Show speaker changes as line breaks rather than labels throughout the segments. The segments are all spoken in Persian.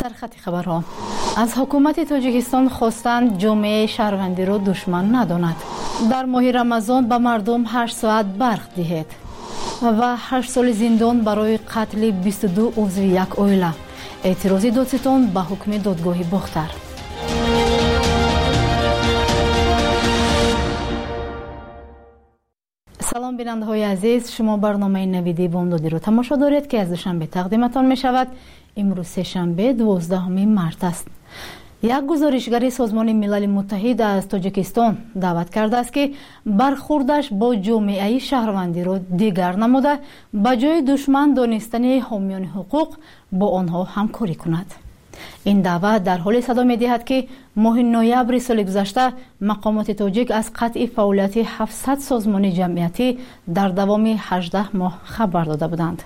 سرخط خبرها. از حکومت تاجیکستان خواستند جامعه شهروندی را دشمن نداند. در ماه رمضان به مردم 8 ساعت برق دهید و 8 سال زندان برای قتل 22 عضو یک عائله. اعتراض دادستان به حکم دادگاه باختر. سلام بیننده های عزیز، شما برنامه نویدی بامدادی رو تماشا دارید که از دوشنبه تقدیمتان می شود. امروز سه‌شنبه 12 مارس است. یک گزارشگر سازمان ملل متحد از تاجیکستان دعوت کرده است که برخوردش با جامعه شهروندی را دیگر نموده، به جای دشمن دانستن حامیان حقوق با آنها همکاری کند. این دعوت در حال صدا می دهد که ماه نوامبر سال گذشته مقامات تاجیک از قطع فعالیت 700 سازمان جمعیتی در دوام 18 ماه خبر داده بودند.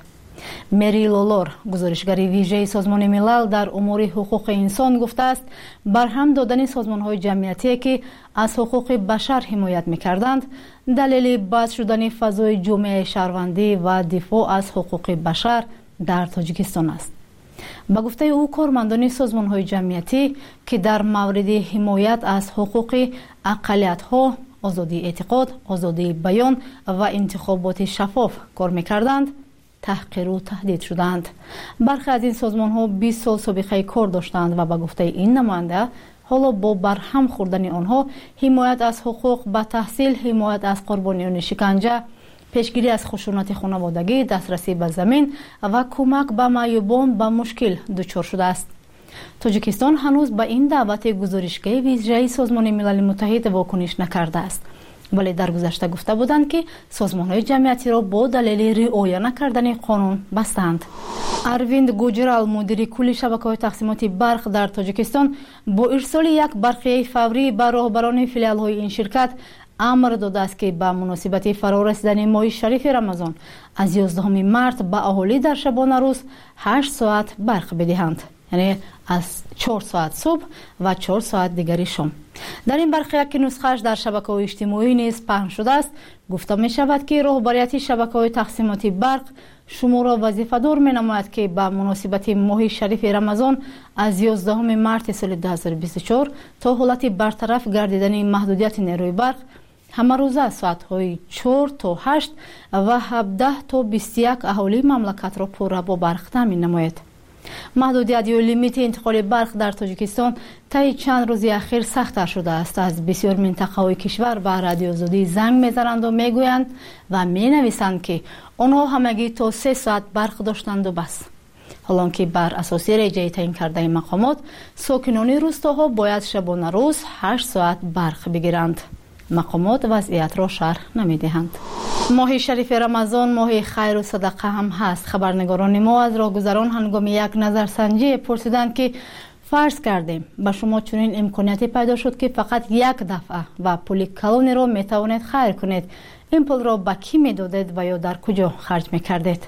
مری لولور، گزارشگر ویژه سازمان ملل در امور حقوق انسان، گفته است برهم دادن سازمان‌های جمعیتی که از حقوق بشر حمایت می‌کردند دلیل باز شدن فضای جامعه شهروندی و دفاع از حقوق بشر در تاجیکستان است. با گفته او کارمندان سازمان‌های جمعیتی که در مورد حمایت از حقوق اقلیت‌ها، آزادی اعتقاد، آزادی بیان و انتخابات شفاف کار می‌کردند تحقیر و تهدید شدند. برخی از این سازمان‌ها 20 سال سابقه کار داشتند و با گفته این نماینده حالا با برهم خوردن آنها حمایت از حقوق به تحصیل، حمایت از قربانیان شکنجه، پیشگیری از خشونت خانوادگی، دسترسی به زمین و کمک به معیوبان به مشکل دچار شده است. تاجیکستان هنوز به این دعوت گزارشگر ویژه سازمان ملل متحد واکنش نکرده است، ولی در گذشته گفته بودند که سازمان‌های جمعیتی را با دلیل رعایت نکردن قانون بستند. ارویند گوجرال، مدیر کل شبکه‌های تقسیمات برق در تاجیکستان، با ارسال یک برقیه فوری به راهبران فیلیال‌های این شرکت امر داده است که به مناسبت فرارسیدن ماه شریف رمضان از 11 مارس به اهالی در شبانه روز 8 ساعت برق بدهند، یعنی از 4 ساعت صبح و 4 ساعت دیگری شام. در این برخی که نسخه‌اش در شبکه‌های اجتماعی نیز پخش شده است، گفته می شود که رهبریت شبکه‌های تقسیمات برق شما را وظیفه‌دار می‌نماید که به مناسبت ماه شریف رمضان از 11 مارس سال 2024 تا حالت برطرف گردیدن محدودیت نیروی برق همه روزه ساعت‌های 4 تا 8 و 17 تا 21 اهالی مملکت را پر با برق تامین نماید. محدودیت یا لیمیت انتقال برق در تاجیکستان طی چند روز اخیر سخت‌تر شده است. از بسیار منطقه‌های کشور به رادیو آزادی زنگ می‌زنند و می‌گویند و می‌نویسند که آنها همگی تا 3 ساعت برق داشتند و بس. حالان که بر اساس رجعی تعیین کرده مقامات ساکنان روستاها باید شبانه روز 8 ساعت برق بگیرند. مقامات وضعیت را شرح نمی‌دهند. ماه شریف رمضان ماه خیر و صدقه هم هست. خبرنگاران ما از راهگذران هنگام یک نظرسنجی پرسیدند که فرض کردیم به شما چنین امکانیتی پیدا شد که فقط یک دفعه و پول کلونی را میتوانید خیر کنید، این پول را به کی میدادید و یا در کجا خرج میکردید؟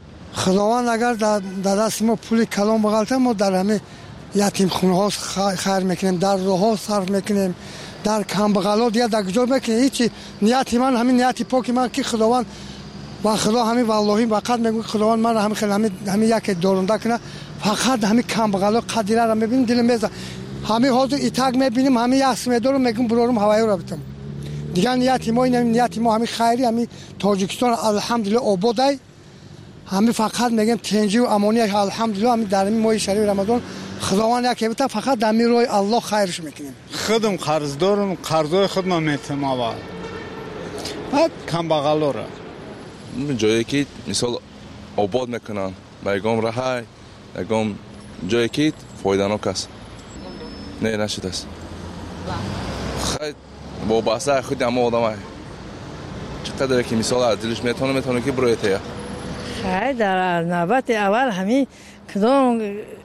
خداوند اگر در دست ما پول کلون بغلته ما در همه یتیم خونه ها خیر میکنیم، در راه ها صرف میکنیم، در کمبغلا دیگه در کجا میکنیم. هیچی نیتی من همین نیتی پاکی من که خداوند و خدا همین والله وقت میگم خداوند من همین خیلی همین یک دورنده کنه، فقط همین کمبغلا قدیره را میبینیم دل میزه، همین حاضر ایتاق میبینیم، همین اسم دارم میگم برورم هوایی را بتم دیگه. نیتی ما این نیتی ما همین خیری همین تاجیکستان الحمدلله آباده، همین فقط میگم تنجی و امانی الحمدلله همین در این ماه شریف رمضان خداوند یکی بتا فقط در میروی الله خیرش میکنیم.
خودم قرض دارم، قرضای خودم میتم اول بعد کم بغلا را
جایی که مثال آباد میکنن میگم رهای میگم جایی که فایده‌ناک است نه نشده است خیلی با بحثه خود اما آدمه چقدر که مثال از دلش میتونه که برای تیا
خیلی در نوبت اول همین کدام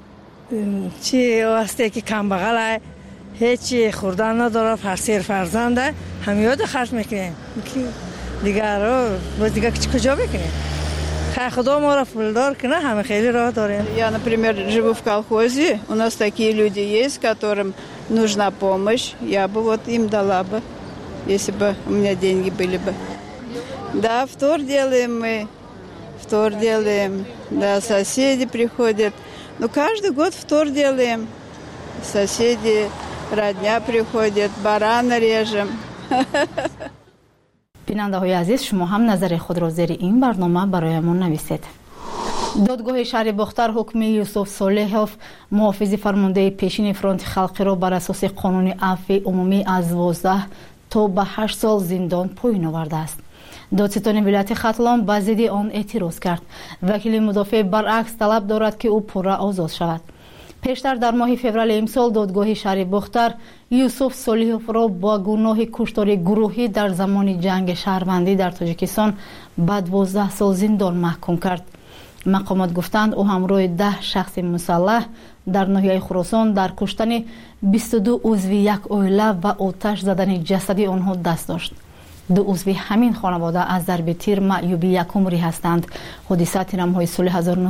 چی واسطه که کم بغل هیچی خوردن نداره، فرزنده همین یاد خرج میکنیم دیگر رو دیگه کجا بکنیم. خدا ما را пулдар کنه همه خیلی рах داریم.
Я, например, живу в колхозе, у нас такие люди есть, которым нужна помощь, я бы вот им дала бы, если бы у меня деньги были бы. Да, втор делаем мы, да, соседи приходят. Но каждый год втор делаем. Соседи, родня приходят, барана режем.
бинандаҳои азиз, шумо ҳам назари худро зери ин барнома бароямон нависед. додгоҳи шаҳри бохтар ҳукми Юсуф Солеҳов, муҳофизи фармондаи пешини фронти халқиро бар асоси қонуни афви умумӣ аз 12 то ба 8 сол зиндон поин овардааст. додситони вилояти Хатлон ба зидди он эътироз кард. вакили мудофиъ баръакс талаб дорад ки ӯ пурра озод шавад. пештар дар моҳи феврали имсол додгоҳи шаҳри бохтар Юсуф Солиҳовро бо гуноҳи куштори гурӯҳӣ дар замони ҷанги шаҳрвандӣ дар Тоҷикистон ба 12 сол зиндон маҳкум кард. мақомот гуфтанд ӯ ҳамроҳи 10 шахси мусаллаҳ дар ноҳияи Хуросон дар куштани 22 узви як оила ва оташ задани ҷасади онҳо даст дошт. 2 узви ҳамин хонавода аз зарби тир маъюби якумрӣ ҳастанд. ҳодиса тирамҳои соли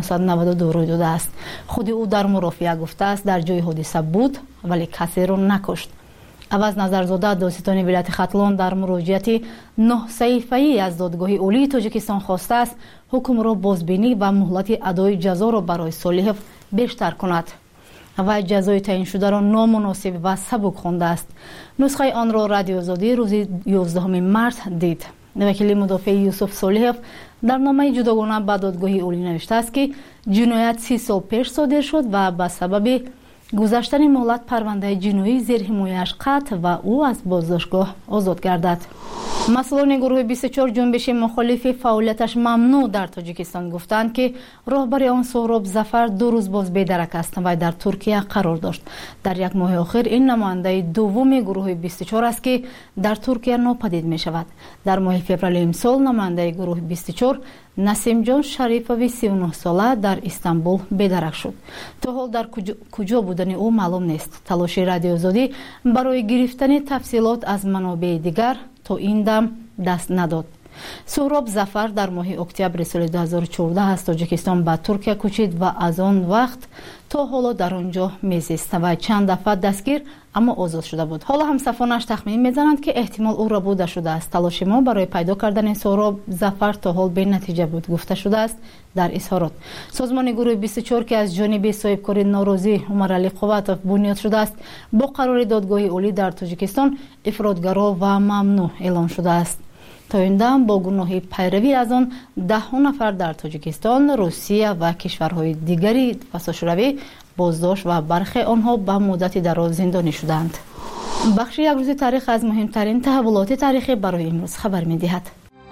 1992 рӯй додааст. худи ӯ дар мурофиа гуфтааст дар ҷои ҳодиса буд, вале касеро накушт. аваз назарзода додситони вилояти Хатлон дар муроҷиати 9 саҳифаӣ аз додгоҳи олии Тоҷикистон хостааст ҳукмро бозбинӣ ва муҳлати адои ҷазоро барои Солиҳов бештар кунад. вай ҷазои таъиншударо номуносиб ва сабук хондааст. нусхаи онро Радиои Озодӣ рӯзи 11 март дид. вакили мудофиъи Юсуф Солиҳов дар номаи ҷудогона ба додгоҳи олӣ навиштааст ки ҷиноят 30 сол пеш содир шуд ва ба сабаби гузаштани муҳлат парвандаи ҷиноӣ зер ҳимояаш қатъ ва ӯ аз боздоштгоҳ озод гардад. масъулони гурӯҳи 24 ҷунбиши мухолифи фаъолияташ мамнӯъ дар Тоҷикистон гуфтанд ки роҳбари он Соҳроб Зафар 2 рӯз боз бедарак аст. вай дар Туркия қарор дошт. дар як моҳи охир ин намояндаи дуввуми гурӯҳи 24 аст ки дар Туркия нопадид мешавад. дар моҳи феврали имсол намояндаи гурӯҳи 24 Насимҷон Шарифови 39 сола дар Истанбул бедарак шуд. то ҳол дар куҷо будани ӯ маълум нест. талоши Радиои Озодӣ барои гирифтани тафсилот аз манобеи дигар то ин дам даст надод. Соҳроб Зафар дар моҳи октябри соли 2014 аз Тоҷикистон ба Туркия кӯчид ва аз он вақт то ҳоло дар он ҷо мезист. Вай чанд дафъа дастгир аммо озод шуда буд. ҳоло ҳамсафонаш тахмин мезананд ки эҳтимол ӯ рабуда шудааст. талоши мо барои пайдо кардани Соҳроб Зафар то ҳол бенатиҷа буд, гуфта шудааст дар изҳорот. созмони гурӯҳи 24 ки аз ҷониби соҳибкори норозӣ Умаралӣ Қувватов бунёд шудааст, бо қарори додгоҳи олӣ дар Тоҷикистон ифротгаро ва мамнӯъ эълон шудааст. то ин дам бо гуноҳи пайравӣ аз он 10 нафар дар Тоҷикистон, Русия ва кишварҳои дигари фасошравӣ боздошт ва бархе онҳо ба муддати дароз зиндонӣ шуданд. бахши як рӯзи таърих аз муҳимтарин таҳаввулоти таърихӣ барои имрӯз хабар медиҳад.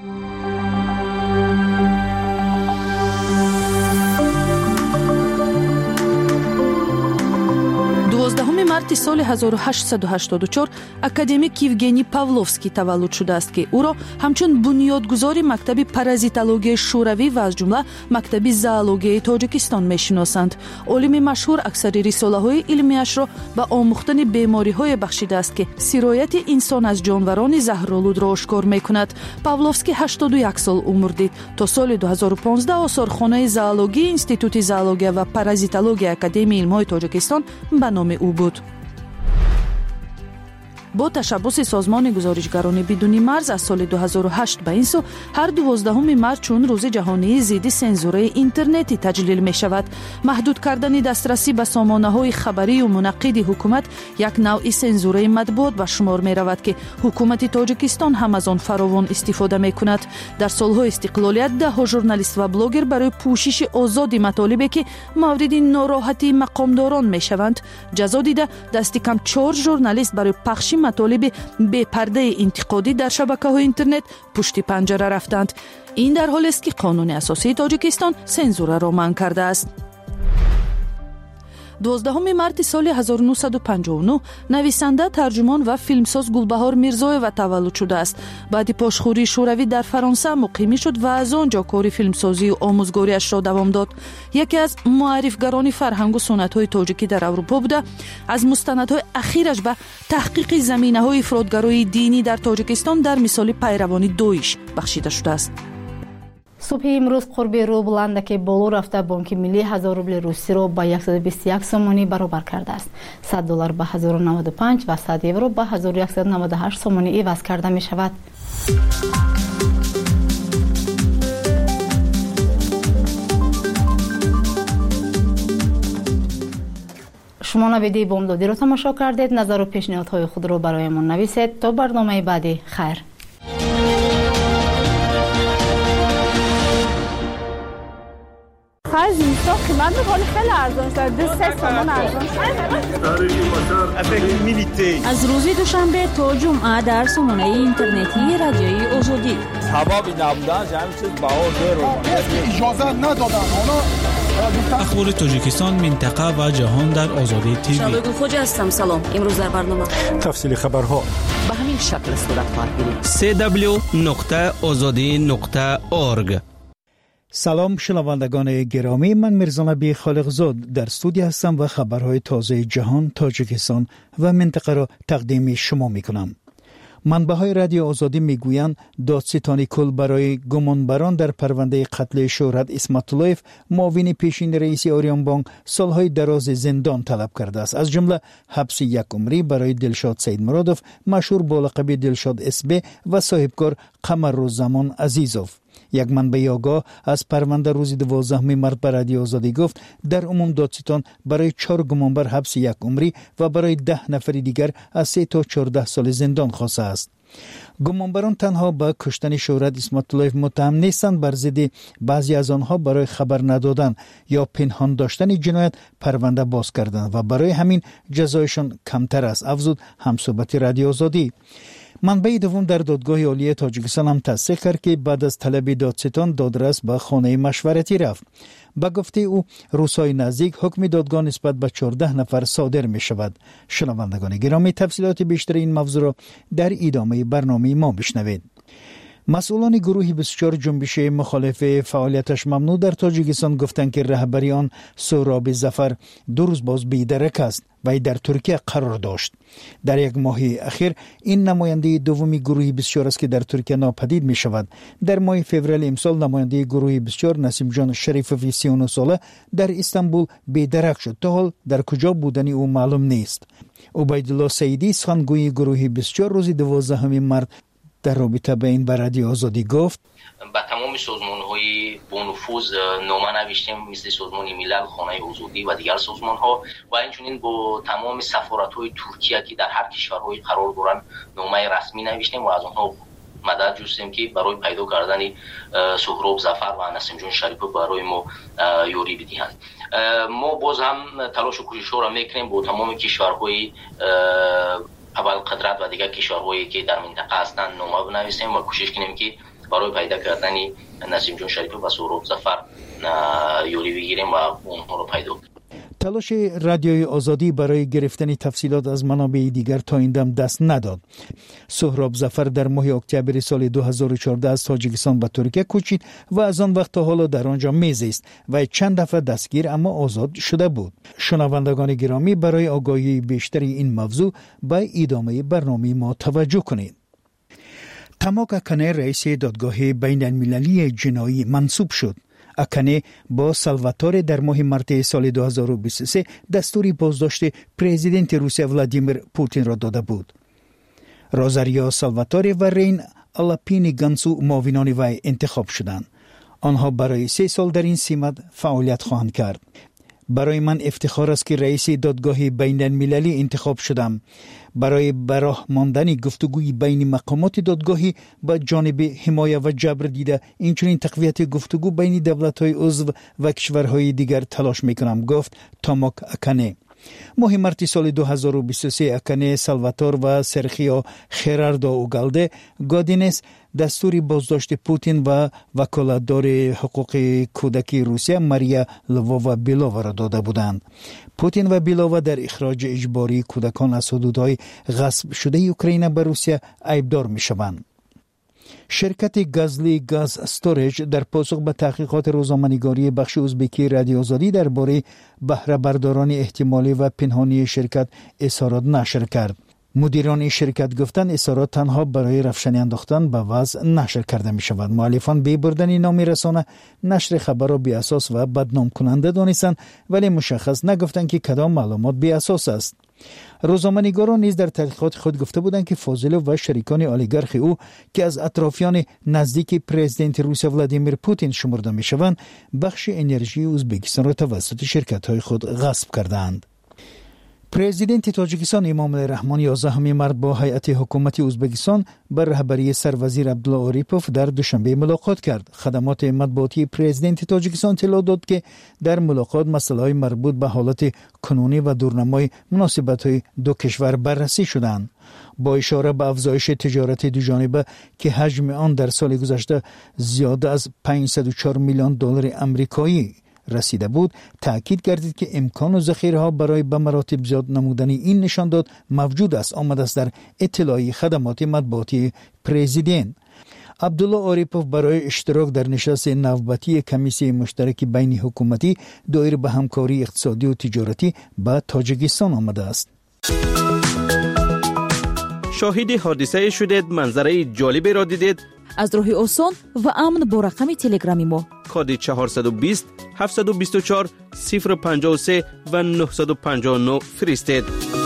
12 марти соли 1884 академик Евгений Павловский таваллуд шудааст ки ӯро ҳамчун бунёдгузори мактаби паразитологияи шӯравӣ ва аз ҷумла мактаби зоологияи Тоҷикистон мешиносанд. олими машҳур аксари рисолаҳои илмияшро ба омӯхтани бемориҳое бахшидааст ки сирояти инсон аз ҷонварони заҳролудро ошкор мекунад. Павловский 81 сол умр дид. то соли 2015 осорхонаи зоологии Институти зоология ва паразитологияи Академияи илмҳои Тоҷикистон ба номи ӯ буд. бо ташаббуси созмони гузоришгарони бидуни марз аз соли 2008 ба ин сӯ ҳар 12 март чун рӯзи ҷаҳонии зидди сензураи интернетӣ таҷлил мешавад. маҳдуд кардани дастрасӣ ба сомонаҳои хабарию мунаққиди ҳукумат як навъи сензураи матбуот ба шумор меравад ки ҳукумати Тоҷикистон ҳам аз он фаровон истифода мекунад. дар солҳои истиқлолият даҳҳо журналист ва блогер барои пӯшиши озоди матолибе ки мавриди нороҳатии мақомдорон мешаванд ҷазо дида дасти кам 4 журналист барои пахши матолиби бепардаи интиқодӣ дар шабакаҳои интернет пушти панҷара рафтанд. ин дар ҳолест ки қонуни асосии Тоҷикистон сензураро манъ кардааст. 12 марти соли 1959 нависанда, тарҷумон ва филмсоз Гулбаҳор Мирзоева таваллуд шудааст. баъди пошхӯрии шӯравӣ дар Фаронса муқимӣ шуд ва аз он ҷо кори филмсозию омӯзгориашро давом дод. яке аз муаррифгарони фарҳангу сунъатҳои тоҷикӣ дар Аврупо буда, аз мустанадҳои ахираш ба таҳқиқи заминаҳои ифротгароии динӣ дар Тоҷикистон дар мисоли пайравони Доиш бахшида шудааст.
субҳи имрӯз қурби рубландаки боло рафта Бонки Миллӣ 1000 рубли русиро ба 121 сомонӣ баробар кардааст. $100 ба 1095 ва 100 евро ба 1198 сомонӣ иваз карда мешавад. شما نویدی بامدادی رو تماشا کردید. نظر و پیشنهادهای خود رو برایمون نویسید. تا برنامه بعدی، خیر.
از اینستا قیمت میکنه خیلی ارزان شد. 2-3 تومان ارزان شد.
از روز دوشنبه تا جمعه در سامانه اینترنتی رادیوی آزادی.
سبابی نبودن جمعی چیز باور رو
اجازه ندادن.
اخبار تاجیکستان، منطقه و جهان در آزادی تیوی.
شبگو خوج هستم. سلام. امروز در برنامه
تفصیل خبرها
به همین شکل صورت خواهد گرفت.
www.azadi.org.
سلام شنوندگان گرامی، من میرزا نبی خالقزاد در استودیو هستم و خبرهای تازه جهان، تاجیکستان و منطقه را تقدیم شما میکنم. منبع‌های رادیو آزادی میگویند دادستانی کل برای گمانبران در پرونده قتل شهرت اسمت اللهیف، معاون پیشین رئیس آریان بانک، سالهای دراز زندان طلب کرده است، از جمله حبس 1 عمری برای دلشاد سید مرادوف، مشهور با لقب دلشاد اسبه، و صاحبکار قمرالزمان عزیزوف. یک منبع آگاه از پرونده روز 12 مارس به رادیو آزادی گفت در عموم دادستان برای 4 گمانبر حبس 1 عمری و برای 10 نفر دیگر از 3 تا 14 سال زندان خواسته است. گمانبران تنها به کشتن شهرت اسمت اللهیف متهم نیستند، بر ضد بعضی از آنها برای خبر ندادن یا پنهان داشتن جنایت پرونده باز کردند و برای همین جزایشان کمتر است، افزود همصحبت رادیو آزادی. منبع دوم در دادگاه عالی تاجیکستان هم تصدیق کرد که بعد از طلب دادستان دادرس به خانه مشورتی رفت. با گفته او روزهای نزدیک حکم دادگاه نسبت به 14 نفر صادر می شود. شنوندگان گرامی، تفصیلات بیشتر این موضوع را در ادامه برنامه ما بشنوید. مسئولان گروه 24 جنبش مخالف فعالیتش ممنوع در تاجیکستان گفتند که رهبری آن سهراب ظفر 2 روز باز بی‌درک است و در ترکیه قرار داشت. در یک ماه اخیر این نماینده دومی گروه 24 است که در ترکیه ناپدید می شود. در ماه فوریه امسال نماینده گروه 24 نسیم جان شریفوی 39 ساله در استانبول بی‌درک شد. تا حال در کجا بودنی او معلوم نیست. عبیدالله سعیدی سخنگوی گروه 24 روز 12 مارس در رابطه با این به رادیو آزادی گفت
با تمام سازمان‌های با نفوذ نامه نوشتیم، مثل سازمان ملل، خانه آزادی و دیگر سازمان‌ها، و همچنین با تمام سفارت‌های ترکیه که در هر کشورهای قرار دارند نامه رسمی نوشتیم و از آنها مدد جستیم که برای پیدا کردن سهراب ظفر و نسیم جان شریفی برای ما یاری بدهند. ما باز هم تلاش و کوشش‌ها را می‌کنیم با تمام کشورهای اول قدرت و دیگر کشورهایی که در منطقه هستند نامه بنویسیم و کوشش کنیم که برای پیدا کردن نسیم جان شریفی و سهراب ظفر یاری بگیریم و اونها رو پیدا کنیم.
تلاش رادیوی آزادی برای گرفتن تفصیلات از منابع دیگر تا این دم دست نداد. سهراب ظفر در ماه اکتبر سال 2014 از تاجیکستان به ترکیه کوچید و از آن وقت تا حالا در آنجا میزیست و چند دفعه دستگیر اما آزاد شده بود. شنوندگان گرامی، برای آگاهی بیشتر این موضوع به ادامه برنامه ما توجه کنید. تماک اکنه رئیس دادگاه بین المللی جنایی منصوب شد. اکنه با سالواتور در ماه مارس سال 2023 دستوری بازداشت پرزیدنت روسیه ولادیمیر پوتین را داده بود. روزاریا سالواتور و رین آلاپینی گانسو معاونان وی انتخاب شدند. آنها برای 3 سال در این سمت فعالیت خواهند کرد. برای من افتخار است که رئیس دادگاه بین المللی انتخاب شدم. برای براه ماندن گفتگوی بین مقامات دادگاهی با جانب حمایه و جبر دیده، اینچنین تقویت گفتگو بین دولت‌های عضو و کشورهای دیگر تلاش میکنم، گفت تاماک اکنه. ماه مارس سال 2023 اکنه، سالواتور و سرخیو خیراردو اوگالده گادینس دستوری بازداشت پوتین و وکالتدار حقوق کودکی روسیه ماریا لووا بیلووا را داده بودند. پوتین و بیلووا در اخراج اجباری کودکان از حدودهای غصب شده اوکراین به روسیه عیبدار می‌شوند. شرکت گازلی گاز استوریج در پاسخ به تحقیقات روزنامه‌نگاری بخش ازبکی رادیو آزادی درباره بهره برداران احتمالی و پنهانی شرکت اظهارات نشر کرد. مدیران شرکت گفتند اظهارات تنها برای رفشانی انداختن به وضع نشر کرده می شود. مؤلفان بی بردن نام رسانه نشر خبر را بی اساس و بدنام کننده دانستند، ولی مشخص نگفتند که کدام معلومات بی اساس است. روزنامه‌نگاران نیز در تحقیقات خود گفته بودند که فاضل و شریکان اولیگارخ او که از اطرافیان نزدیک پرزیدنت روسیه ولادیمیر پوتین شمرده می شوند، بخش انرژی ازبکستان را توسط شرکت‌های خود غصب کردند. پرزیدنت تاجیکستان امام رحمان 11 مارس با هیئت حکومتی ازبکستان بر رهبری سروزیر عبدالله آریپوف در دوشنبه ملاقات کرد. خدمات مطبوعاتی پرزیدنت تاجیکستان اطلاع داد که در ملاقات مسائل مربوط به حالت کنونی و دورنمای مناسبت‌های دو کشور بررسی شدند. با اشاره به افزایش تجارت دوجانبه که حجم آن در سال گذشته زیاده از 504 میلیون دلار آمریکایی رسیده بود، تأکید کردید که امکان و ذخیره‌ها برای به مراتب زیاد نمودن این نشانداد موجود است. آمده است در اطلاعیه خدمات مطبوعاتی پرزیدنت. عبدالله آریپوف برای اشتراک در نشست نوبتی کمیسیون مشترک بین حکومتی دایر به همکاری اقتصادی و تجارتی به تاجیکستان آمده است.
شاهد حادثه شدید، منظره جالبی را دیدید؟
از راه آسان و امن با رقم تلگرامی ما
کد 420 724 053 و 959 فرستید.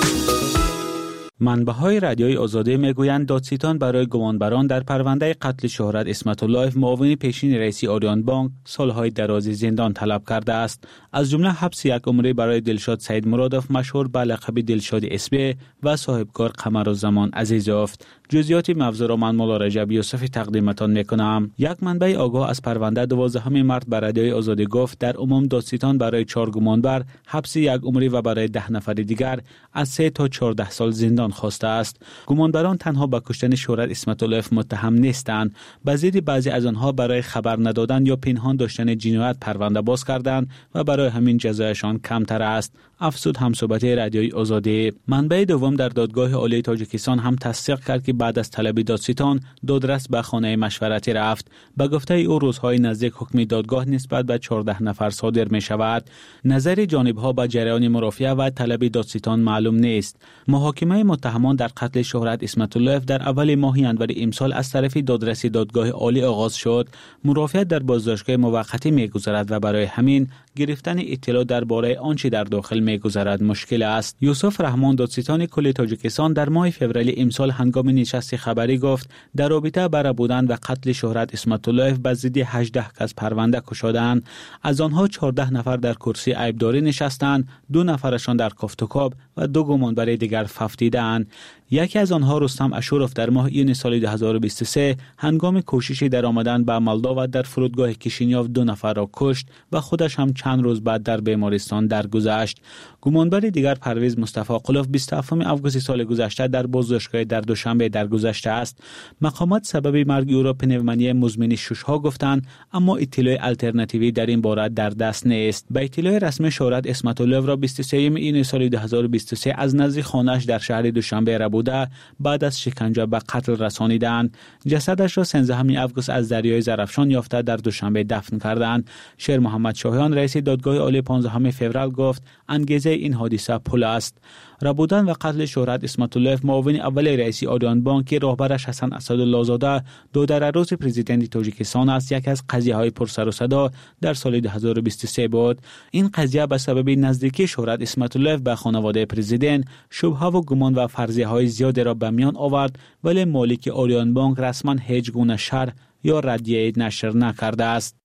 منبع‌های رادیوی آزادی میگویند دادستان برای گمانبران در پرونده قتل شهرت اسمت الله معاون پیشین رئیس آریان بانک سالهای درازی زندان طلب کرده است. از جمله حبس یک عمری برای دلشاد سید مرادوف مشهور به لقب دلشاد اسبی و صاحبکار قمرالزمان عزیزوف. جزئیات موضوع را من مولا رجب یوسفی تقدیمتان میکنم. یک منبع آگاه از پرونده 12 مارس به رادیوی آزادی گفت در عموم دادستان برای 4 گمانبر حبس یک عمری و برای 10 نفر دیگر از 3 تا 14 سال زندان خواسته است. گمانبران تنها به کشتن شهرت اسمت الله متهم نیستند. بعضی از آنها برای خبر ندادن یا پنهان داشتن جنایت پرونده باز کردند و برای همین جزایشان کمتر است. افزود همصحبت رادیوی آزادی. منبع دوم در دادگاه عالی تاجیکستان هم تصدیق کرد که بعد از طلب دادستان دادرس به خانه مشورتی رفت. به گفته او روزهای نزدیک حکم دادگاه نسبت به 14 نفر صادر می شود. نظر جانبها به جریان مرافعه و طلب دادستان معلوم نیست. محاکمه متهمان در قتل شهرت اسمت الله در اول ماه انور امسال از طرف دادرس دادگاه عالی آغاز شد. مرافعه در بازداشتگاه موقتی می‌گذرد و برای همین گرفتن اطلاع درباره آنچه در داخل می‌گذرد مشکل است. یوسف رحمان دادستان کل تاجیکستان در ماه فوریه امسال هنگام نشست خبری گفت در رابطه بر بودن و قتل شهرت اسمت الله به ضد 18 کس پرونده گشودند. از آنها 14 نفر در کرسی عیبداری نشستند، 2 نفرشان در کافتوکاب و 2 گمانبر دیگر ففتیدند. یکی از آنها رستم اشورف در ماه ایون سال 2023 هنگام کوشش در آمدن به مالداو در فرودگاه کیشینیوف 2 نفر را کشت و خودش هم چند روز بعد در بیمارستان درگذشت. گمانبر دیگر پرویز مصطفی قلوف 27 آگوست سال گذشته در بازداشتگاه در دوشنبه درگذشته است. مقامات سبب مرگ او را پنومونی مزمن ششها گفتند، اما اطلاع آلترناتیوی در این باره در دست نیست. به اطلاع رسمی شهرت اسمت الله را 23 ایون سال 2023 از نزدیک خانه‌اش در شهر دوشنبه بوده بعد از شکنجه به قتل رسانیدند. جسدش را 13 آگوست از دریای زرافشان یافته در دوشنبه دفن کردند. شیر محمد شاهیان رئیس دادگاه عالی 15 فوریه گفت انگیزه این حادثه پول است. ربودن و قتل شهرت اسمت الله معاون اول رئیس آریان بانک که راهبرش حسن اسدالله زاده دو در روز پرزیدنت تاجیکستان است یکی از قضیه‌های پرسر و صدا در سال 2023 بود. این قضیه به سبب نزدیکی شهرت اسمت الله به خانواده پرزیدنت شبهه و گمان و فرضیه‌های زیادی را به میان آورد، ولی مالک آریان بانک رسما هیچ گونه شرح یا ردیه نشر نکرده است.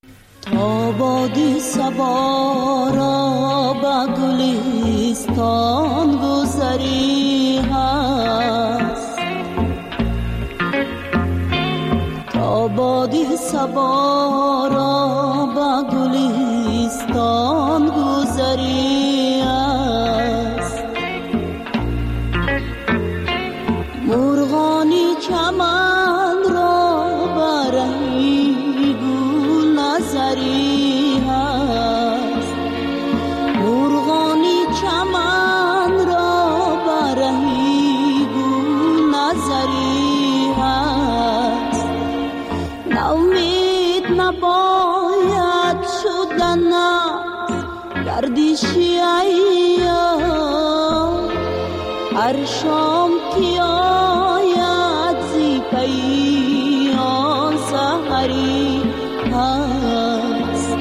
تا بادی صبا را به گلستان گذری هست، تا بادی صبا را به گلستان گذری هست، مرغانی چمن را برهی گل نظری هست، مرغانی چمن را برهی گل نظری هست، نومید نباید شدن گردشی ایام، هر شام که آید زی پیام سحری هست.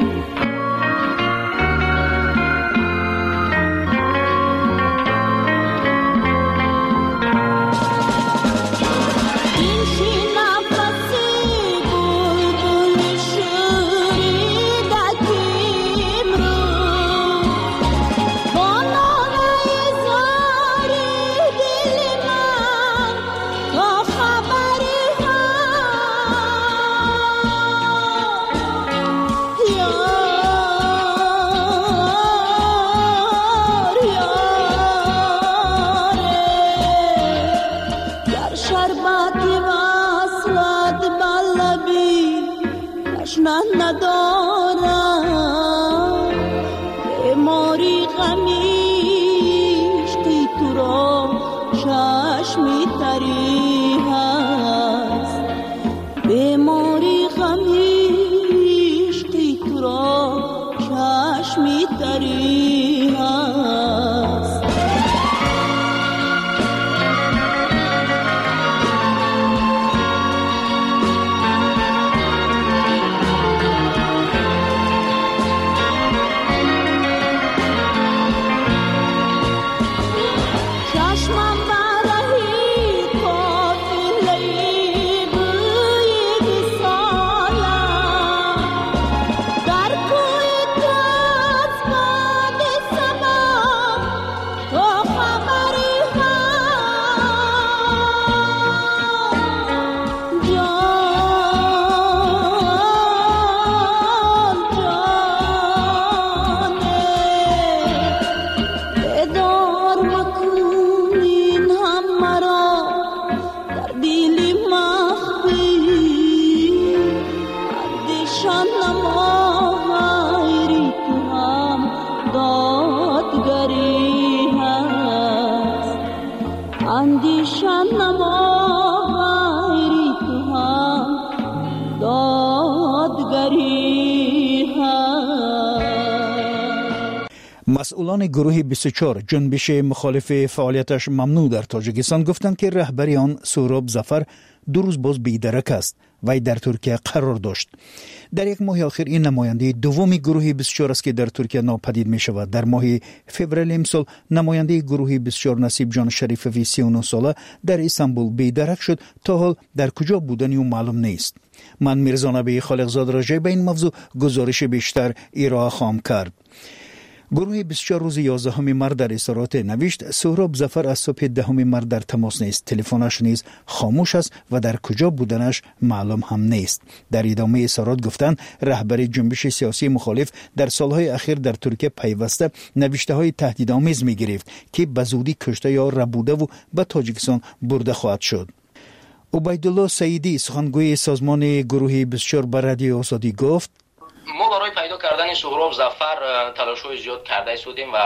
این شی نفسی بلبل شوریده کیم رو با ناله اندیشم نمایی تو هم دادگری هم.
مسئولان گروه 24 جنبش مخالف فعالیتش ممنوع در تاجیکستان گفتند که رهبری آن سهراب ظفر 2 روز باز بی‌درک است و در ترکیه قرار داشت. در یک ماه آخر این نماینده دومی گروه 24 است که در ترکیه ناپدید می شود. در ماه فوریه امسال نماینده گروه 24 نصیب جان شریفوی 39 ساله در استانبول بی‌درک شد. تا حال در کجا بودنی او معلوم نیست. من میرزا نبی خالقزاد راجع به این موضوع گزارش بیشتر ارائه خواهم کرد. گروه 24 روز 11 مارس در اظهارات نوشت سهراب ظفر از صبح 10 مارس در تماس نیست، تلفنش نیز خاموش است و در کجا بودنش معلوم هم نیست. در ادامه اظهارات گفتند رهبر جنبش سیاسی مخالف در سالهای اخیر در ترکیه پیوسته نوشته‌های تهدیدآمیز می‌گرفت که به زودی کشته یا ربوده و به تاجیکستان برده خواهد شد. عبیدالله سعیدی سخنگوی سازمان گروه 24 به رادیو آزادی گفت
ما برای پیدا کردن سهراب ظفر تلاش‌های زیاد کرده شدیم و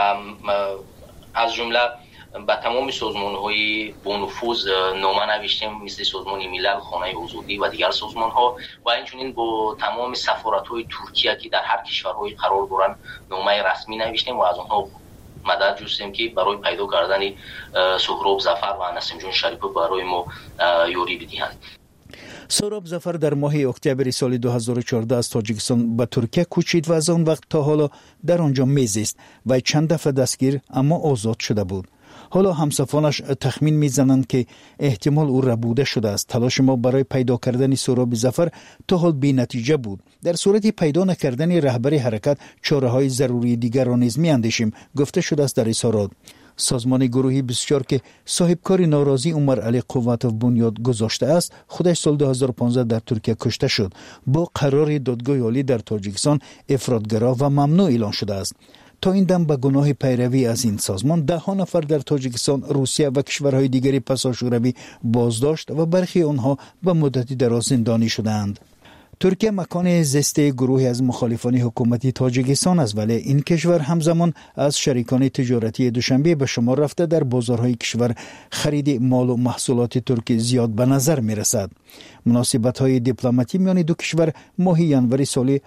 از جمله به تمام سازمان‌های با نفوذ نامه نوشتیم مثل سازمان ملل، خانه آزادی و دیگر سازمان‌ها و همچنین با تمام سفارت‌های ترکیه که در هر کشورهای قرار دارند نامه رسمی نوشتیم و از آنها مدد جستیم که برای پیدا کردن سهراب ظفر و نسیم جان شریفی برای ما یاری بدهند.
سهراب ظفر در ماه اکتبر سال 2014 از تاجیکستان به ترکیه کوچید و از آن وقت تا حالا در آنجا میزیست و چند دفعه دستگیر اما آزاد شده بود. حالا همسفانش تخمین میزنند که احتمال او ربوده شده است. تلاش ما برای پیدا کردن سهراب ظفر تا حال بی نتیجه بود. در صورت پیدا نکردن رهبر حرکت چاره‌های ضروری دیگر را نیز میاندیشیم گفته شده است در اظهارات. سازمان گروهی 24 که صاحبکار ناراضی عمر علی قوتوف بنیاد گذاشته است خودش سال 2015 در ترکیه کشته شد. با قرار دادگاه عالی در تاجیکستان افراطگرا و ممنوع اعلان شده است. تا این دم به گناه پیروی از این سازمان 10 نفر در تاجیکستان، روسیه و کشورهای دیگری پساشوروی بازداشت و برخی آنها به مدتی دراز زندانی شدند. ترکیه مکان زیست گروهی از مخالفان حکومتی تاجیکستان است، ولی این کشور همزمان از شریکان تجارتی دوشنبه به شمار رفته در بازارهای کشور خرید مال و محصولات ترکی زیاد به نظر می رسد. مناسبت‌های دیپلماتی میان دو کشور ماه ژانویه سال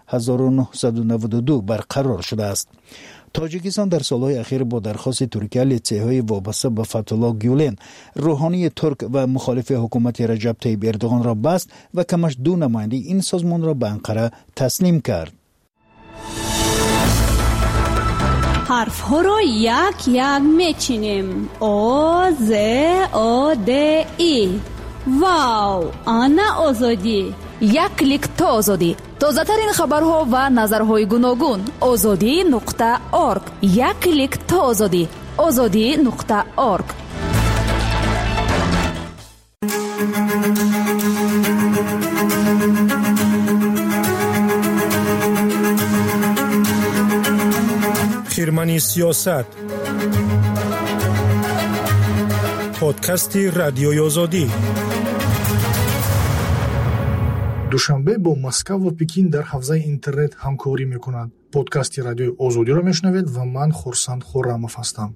1992 برقرار شده است. تاجیکستان در سالهای اخیر با درخواست ترکیه لیسه‌های وابسته به فتح‌الله گولن روحانی ترک و مخالف حکومت رجب طیب اردوغان را بست و کمش 2 نماینده این سازمان را به انقره تسلیم کرد.
حرف ها را یک یک میچینیم. او ز او د ای. واو، آنا آزادی.
یک کلیک تا آزادی. تازه‌ترین خبرها و نظرهای گوناگون. azadi.org. یک کلیک تا آزادی. azadi.org.
خیرمنی سیاست، پادکستی رادیوی آزادی. دوشنبه با مسکو و پکین در حوزه اینترنت همکاری میکنند. پادکستی رادیوی آزادی را میشنوید و من خورسند خورمов هستم.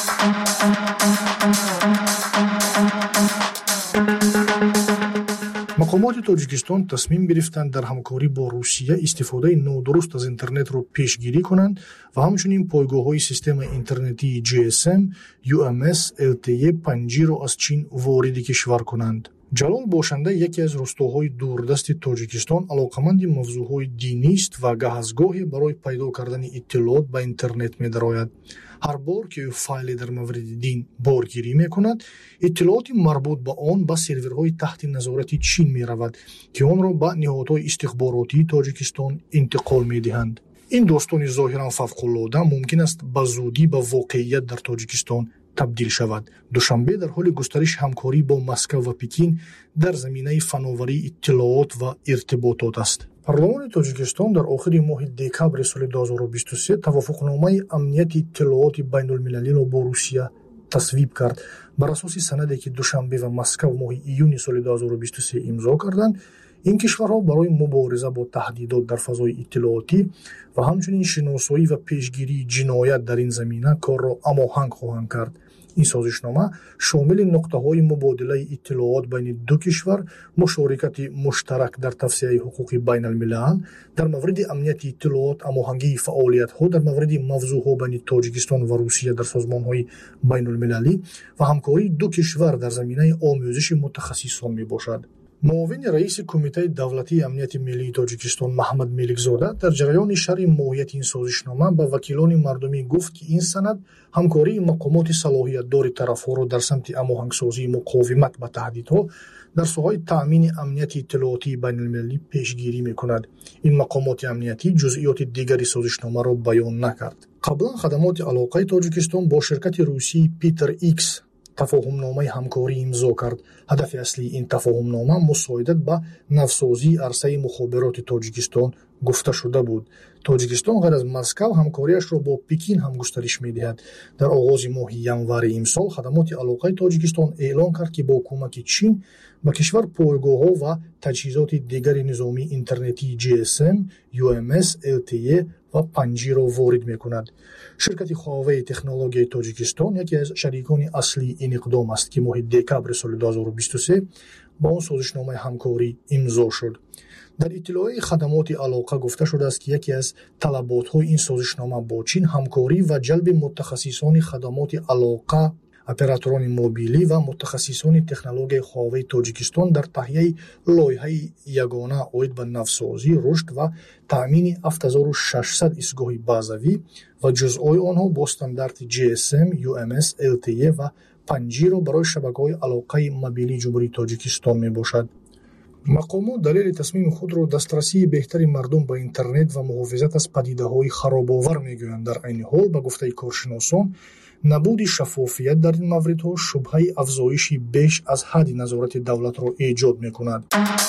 مقامات تاجیکستان تصمیم گرفتند در همکاری با روسیه استفاده نادرست از اینترنت را پیشگیری کنند و همچنین پایگاه‌های سیستم اینترنتی GSM، UMS، LTE 5G را از چین وارد کشور کنند. جلال باشنده یکی از روستاهای دوردست تاجیکستان علاقمند موضوعهای دینی است و گهزگاهی برای پیدا کردن اطلاعات به اینترنت می‌دراید. هر بار که فایلی در مورد دین بارگیری می‌کند، اطلاعات مربوط به آن به سرورهای تحت نظارت چین می‌رود که آن را به نهادهای استخباراتی تاجیکستان انتقال می‌دهند. این داستان ظاهراً فوق‌العاده ممکن است به زودی به واقعیت در تاجیکستان تبدیل شود. دوشنبه در حال گسترش همکاری با مسکو و پکین در زمینه فناوری اطلاعات و ارتباطات است. پارلمان تاجیکستان در آخر ماه دکبر سال 2023 توافقنامه امنیت اطلاعات بین المللی را با روسیه تصویب کرد. بر اساس سندی که دوشنبه و مسکو ماه ایون سال 2023 امضا کردند، این کشورها برای مبارزه با تهدیدات در فضای اطلاعاتی و همچنین شناسایی و پیشگیری جنایت در این زمینه کار را هماهنگ خواهند کرد. این سازشنامه شامل نقطه‌های مبادله اطلاعات بین دو کشور، مشارکت مشترک در توسعه حقوق بین الملل در مورد امنیت اطلاعات، هماهنگی فعالیت‌ها در مورد موضوع‌ها بین تاجیکستان و روسیه در سازمان‌های بین المللی و همکاری دو کشور در زمینه آموزش متخصصان میباشد. معاون رئیس کمیته دولتی امنیت ملی تاجیکستان محمد ملیکزاده در جریان شرح ماهیت این سازشنامه به وکیلان مردمی گفت که این سند همکاری مقامات صلاحیت‌دار طرف‌ها را در سمت هماهنگسازی مقاومت به تهدیدها در ساحه تأمین امنیت اطلاعاتی بین المللی پیشگیری می‌کند. این مقامات امنیتی جزئیات دیگری سازشنامه را بیان نکرد. قبلا خدمات علاقه تاجیکستان با شرکت روسی پیتر ایکس تفاهمنامه همکاری امضا کرد. هدف اصلی این تفاهمنامه مساعدت به نوسازی عرصه مخابرات تاجیکستان گفته شده بود. تاجیکستان غیر از مسکو همکاریش را با پکین هم گسترش می‌دهد. در آغاز ماه ینور امسال خدمات علاقه تاجیکستان اعلام کرد که با کمک چین به کشور پایگاه‌ها و تجهیزات دیگر نظامی اینترنتی GSM، UMS، LTE و 5G را وارد می‌کند. شرکت هواوی تکنولوژی تاجیکستان یکی از شریکان اصلی این اقدام است که ماه دکبر سال 2023 با آن سازشنامه همکاری امضا شد. در اطلاع خدمات علاقه گفته شده است که یکی از طلبات‌های این سازشنامه با چین همکاری و جلب متخصصان خدمات علاقه، اپراتوران موبیلی و متخصصان تکنولوژی هواوی تاجیکستان در تهیه لایحه یگانه عاید به نوسازی، رشد و تأمین 7600 ایستگاه بازوی و جزءهای آنها با استاندارد GSM، UMS، LTE و 5G را برای شبکه‌های علاقه موبیلی جمهوری تاجیکستان میباشد. مقامات دلیل تصمیم خود را دسترسی بهتری مردم به اینترنت و محافظت از پدیده‌های خراب‌آور میگویند. در عین حال به گفته کارشناسان نبود شفافیت در این موردها شبهه افزایشی بیش از حد نظارت دولت را ایجاد می‌کند.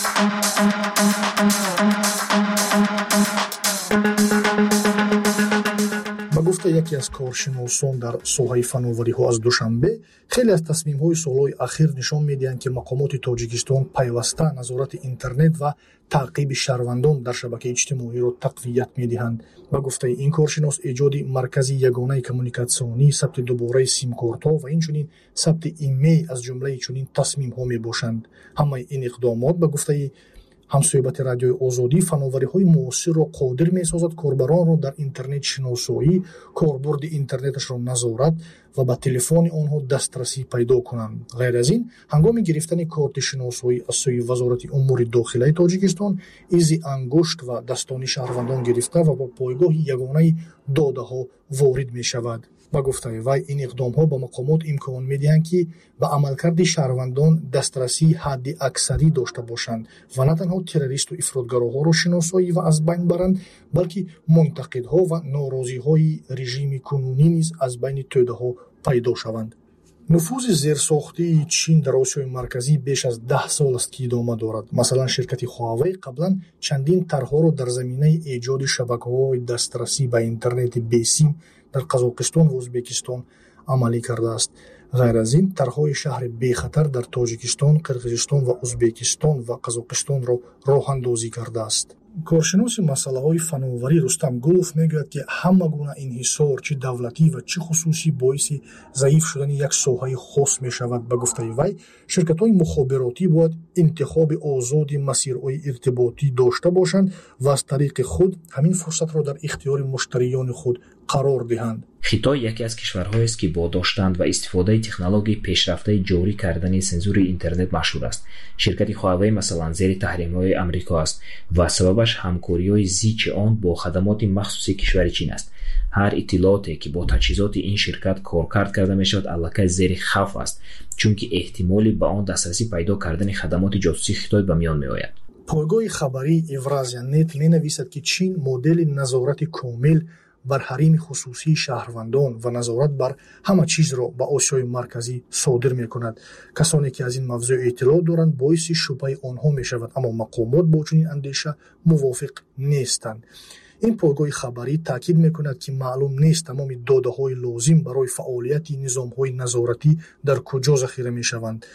با گفته یکی از کارشناسان در ساحه فناوری‌ها از دوشنبه، خیلی از تصمیم‌های سال‌های اخیر نشان می‌دهند که مقامات تاجیکستان پیوسته نظارت اینترنت و تعقیب شهروندان در شبکه اجتماعی را تقویت می‌دهند. با گفته این کارشناس ایجاد مرکزی یگانه کمیونیکاسیونی، ثبت دوباره سیم کارت‌ها و اینچنین ثبت ایمیل از جمله چنین تصمیم‌ها میباشند. همه این اقدامات با گفته همصحبت رادیوی آزادی فناوری‌های معاصر را قادر می‌سازد کاربران را در اینترنت شناسایی، کاربرد اینترنتش را نظارت و به تلفن آنها دسترسی پیدا کنند. غیر از این، هنگام گرفتن کارت شناسایی از سوی وزارت امور داخلی تاجیکستان، ایزی انگشت و دستانی شهروندان گرفته و با پایگاه یگانه داده‌ها وارد می‌شود. با گفته وی این اقدام‌ها با مقامات امکان می‌دهند که به عملکرد شهروندان دسترسی حد اکثری داشته باشند و نه تنها تروریست و افراطگراها را شناسایی و از بین برند، بلکه منتقدها و ناراضی‌های رژیم کنونی نیز از بین توده‌ها پیدا شوند. نفوذ زیرساختی چین در آسیای مرکزی بیش از 10 سال است که ادامه دارد. مثلا شرکت هواوی قبلا چندین طرح‌ها را در زمینه ایجاد شبکه‌های دسترسی به اینترنت بی سیم در قزاقستان و ازبکستان عملی کرده است. غیر از این طرح‌های شهر بی خطر در تاجیکستان، قرقیزستان و ازبکستان و قزاقستان را راه اندازی کرده است. کارشناس مسائل فناوری رستم گلوف میگوید که همه گونه انحصار چه دولتی و چه خصوصی باعث ضعیف شدن یک ساحه خاص می شود. به گفته وی شرکت‌های مخابراتی باید انتخاب آزاد مسیرهای ارتباطی داشته باشند و از طریق خود همین فرصت را در اختیار مشتریان خود قرار دهند.
خیتای یکی از کشورهایی است که با داشتن و استفاده تکنولوژی پیشرفته جاری کردن سنسور اینترنت مشهور است. شرکت هواوی مثلا زیر تحریم‌های آمریکا است و سببش همکاری‌های زیچ آن با خدمات مخصوصی کشور چین است. هر اطلاعاتی که با تجهیزات این شرکت کارکرد کرده میشود البته زیر خوف است، چون که احتمالی به آن دسترسی پیدا کردن خدمات جاسوسی خیتای به میان میآید.
پایگاه خبری اورازیا نت می‌نویسد که چین مدل نظارت کامل بر حریم خصوصی شهروندان و نظارت بر همه چیز را به آسیای مرکزی صادر می‌کند. کسانی که از این موضوع اطلاع دارند باعث شبهه آنها می‌شود، اما مقامات با چنین اندیشه موافق نیستند. این پایگاه خبری تاکید می‌کند که معلوم نیست تمام داده‌های لازم برای فعالیت نظام‌های نظارتی در کجا ذخیره می‌شوند.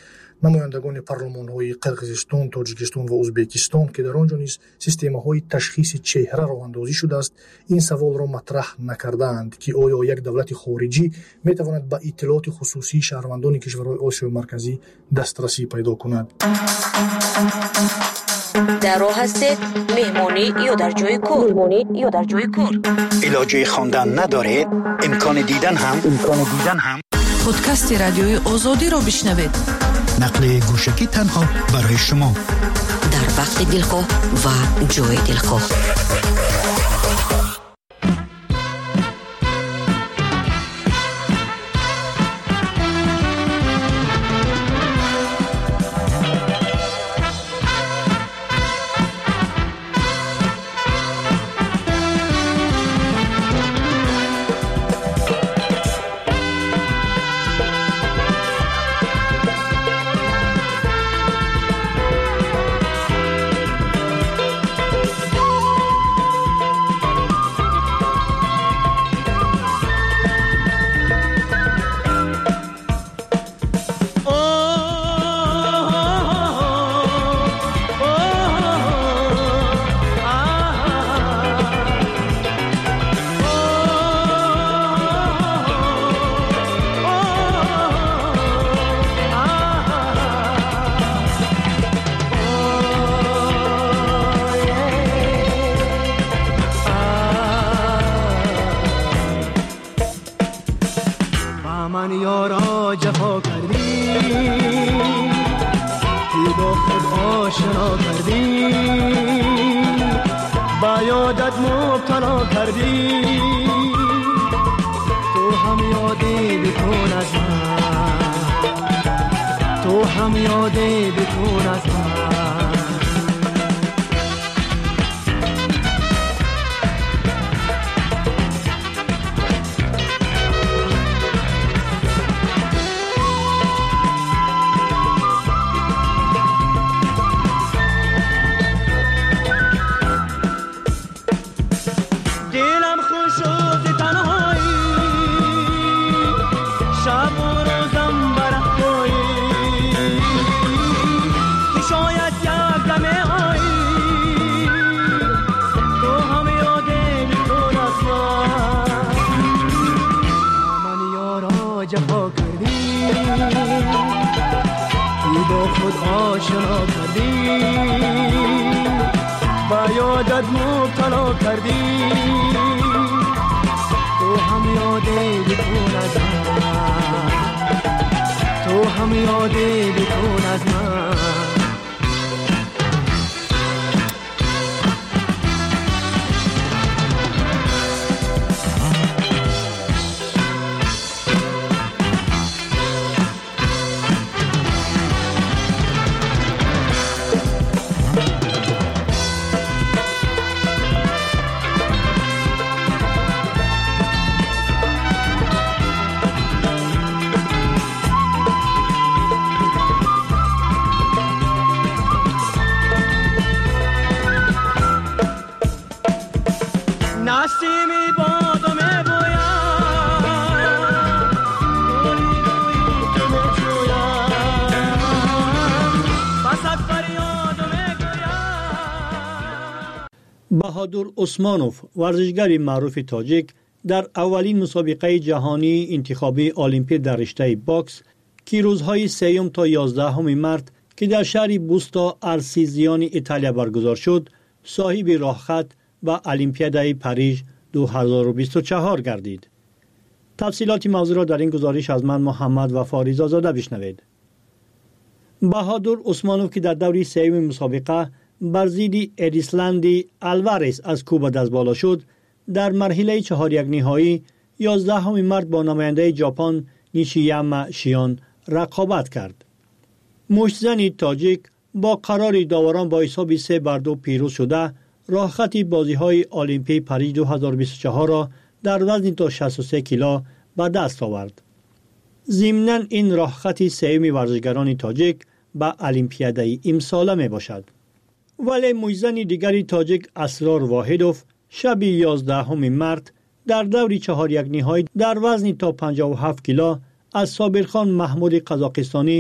намояндагони парлумонҳои қирғизистон, тоҷикистон ва ӯзбекистон ки дар он ҷо низ системаҳои ташхиси чеҳра роҳандозӣ шудааст, ин саволро матраҳ накардаанд ки оё як давлати хориҷӣ метавонад ба иттилооти хусусии шаҳрвандони кишварҳои Осиёи марказӣ дастрасӣ пайдо кунад.
дар роҳ ҳастед меҳмонӣ ё дар ҷойи кор?
илоҷи хондан надоред? имкони дидан ҳам?
подкасти радиои озодиро бишнавед.
нақли гӯшагӣ танҳо барои шумо
дар вақти дилхоҳ ва ҷои дилхоҳ.
بهادر عثمانوف ورزشگر معروف تاجیک در اولین مسابقه جهانی انتخابی المپیک در رشته باکس که روزهای 3 تا 11 مارس که در شهر بوستا ارسیزیان ایتالیا برگزار شد، صاحب راهخط به المپیادای پاریژ 2024 گردید. تفصیلات موضوع را در این گزارش از من محمد وفا رضازاده بشنوید. بهادر عثمانوف که در دوره 3 مسابقه بر ضد ادیسلندی الوارز از کوبا دست بالا شد، در مرحله 4 نهایی 11 مارس با نماینده ژاپن نیشیاما شیون رقابت کرد. مشتزن تاجیک با قرار داوران با حساب 3-2 پیروز شده، راهخط بازی‌های المپیک پاریژ 2024 را در وزن تا 63 کیلو به دست آورد. ضمناً این راهخط سوم ورزشگران تاجیک به المپیادای امسال می باشد. ولی مجزن دیگری تاجیک اسرار واحدوف شب 11 مارس در دور 4 نهایی در وزن تا 57 کیلو از صابرخان محمود قزاقستانی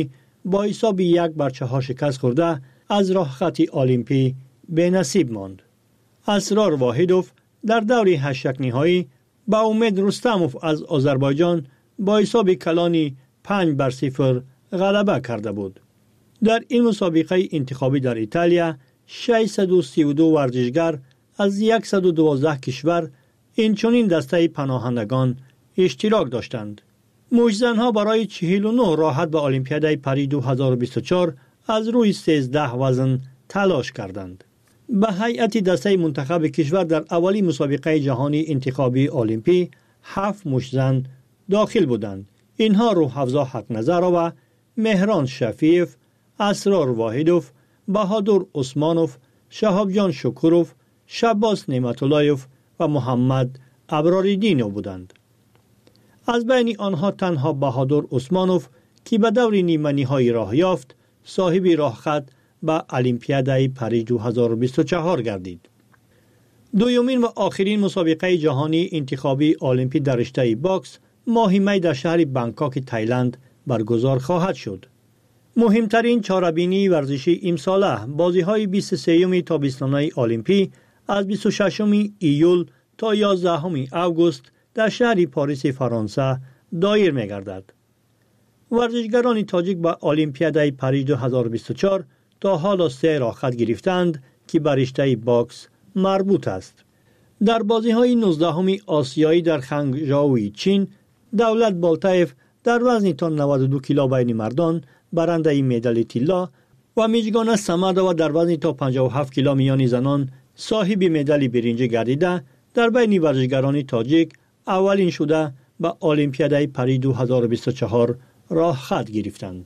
با حساب 1-4 شکست خورده از راه خط المپی به نصیب ماند. اسرار واحدوف در دور 8 نهایی با امید رستموف از آذربایجان با حساب کلانی 5-0 غلبه کرده بود. در این مسابقه انتخابی در ایتالیا 632 ورزشگر از 112 کشور اینچنین دسته پناهندگان اشتراک داشتند. موجزنها برای 49 راحت به المپیادای پاریس 2024 از روی 13 وزن تلاش کردند. به هیئت دسته منتخب کشور در اولین مسابقه جهانی انتخابی المپی 7 موجزن داخل بودند. اینها روح‌افزا حق‌نظرova و مهران شفیف، اسرار واحدوف، بهادر عثمانوف، شهاب جان شکوروف، شباس نعمت‌اللهیوف و محمد ابراریدینو بودند. از بین آنها تنها بهادر عثمانوف که به دور نیمه نهایی راه یافت صاحب راه خط به المپیادای پاریس 2024 گردید. دومین و آخرین مسابقه جهانی انتخابی المپی در رشته باکس ماه می در شهر بانکوک تایلند برگزار خواهد شد. مهمترین چاره‌بینی ورزشی امساله بازی‌های 23 تابستانه المپی از 26 ایول تا 11 آگوست در شهر پاریس فرانسه دایر می‌گردد. ورزشگران تاجیک به المپیادای پاریس 2024 تا حالا 3 راحت گرفتند که به رشته باکس مربوط است. در بازی‌های 19 آسیایی در خنگژاو چین، دولت بالتایف در وزن تا 92 کیلو بین مردان برنده مدال طلا و میجگان سمدووا در وزن تا 57 کیلو میان زنان صاحب مدال برنج گردیده در بین ورزشگران تاجیک اولین شده به المپیادای پاریس 2024 راه خط گرفتند.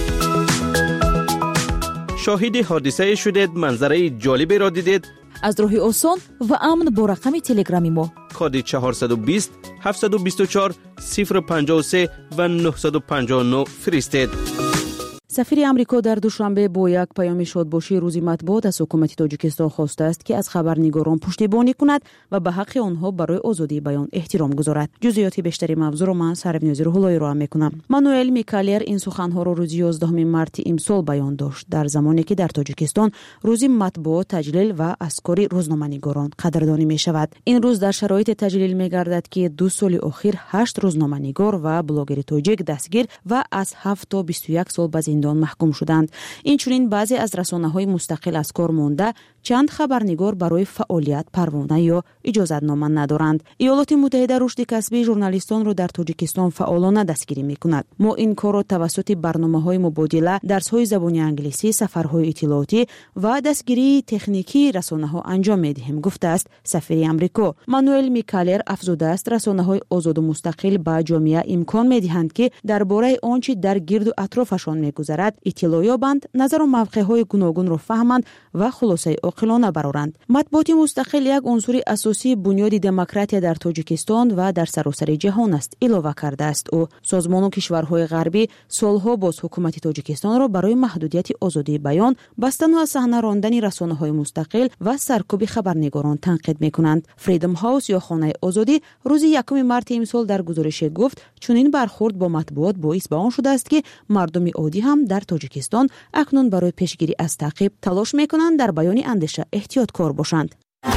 شاهد حادثه شدید، منظره جالبی را دیدید؟
از راه آسان و امن با رقم تلگرامی ما
کد 420 724 053 و 959 فرستید.
سفیر امریکا در دوشنبه با یک پیام شادباشی روزی مطبوعات از حکومت تاجیکستان خواسته است که از خبرنگاران پشتیبانی کند و به حق آنها برای آزادی بیان احترام گذارد. جزئیات بیشتری موضوع را من سرورنیوزی روح‌اللهی را میکنم. مانوئل میکالر این سخنها را روز 11 مارس امسال بیان داشت در زمانی که در تاجیکستان روزی مطبوعات تجلیل و عسکری روزنامه‌نگاران قدردانی می شود. این روز در شرایط تجلیل می گردد که 2 سال اخیر 8 روزنامه‌نگار و بلاگر تاجیک دستگیر و از 7 تا 21 سال به زندان محکوم شدند. اینچنین بعضی از رسانه‌های مستقل از کار مانده، چند خبرنگار برای فعالیت پروانه یا اجازه‌نامه ندارند. ایالات متحده رشد کسبی ژورنالیستان را در تاجیکستان فعالانه دستگیری می‌کند. ما این کار را توسط برنامه‌های مبادله، درس‌های زبان انگلیسی، سفرهای اطلاعاتی و دستگیری تکنیکی رسانه‌ها انجام می‌دهیم، گفته است سفیر آمریکا. مانوئل میکالر افزوده است رسانه‌های آزاد و مستقل به جامعه امکان می‌دهند که درباره آنچه در گرد و اطرافشان می‌گذرد اطلاع یابند، نظر و موقع‌های گوناگون را فهمند و خلاصه عاقلانه برآورند. مطبوعات مستقل یک عنصر اساسی بنیاد دموکراسی در تاجیکستان و در سراسر جهان است، اضافه کرده است. او سازمان و کشورهای غربی سالها باز حکومت تاجیکستان را برای محدودیت آزادی بیان، بستن و از صحنه راندن رسانه‌های مستقل و سرکوب خبرنگاران تنقید می‌کنند. فریدم هاوس یا خانه آزادی روز 1 مارس امسال در گزارش گفت چنین برخورد با مطبوعات باعث به آن شده است که مردم عادی هم در تاجیکستان اکنون برای پیشگیری از تعقیب تلاش می‌کنند در بیان اندیشه احتیاطکار باشند.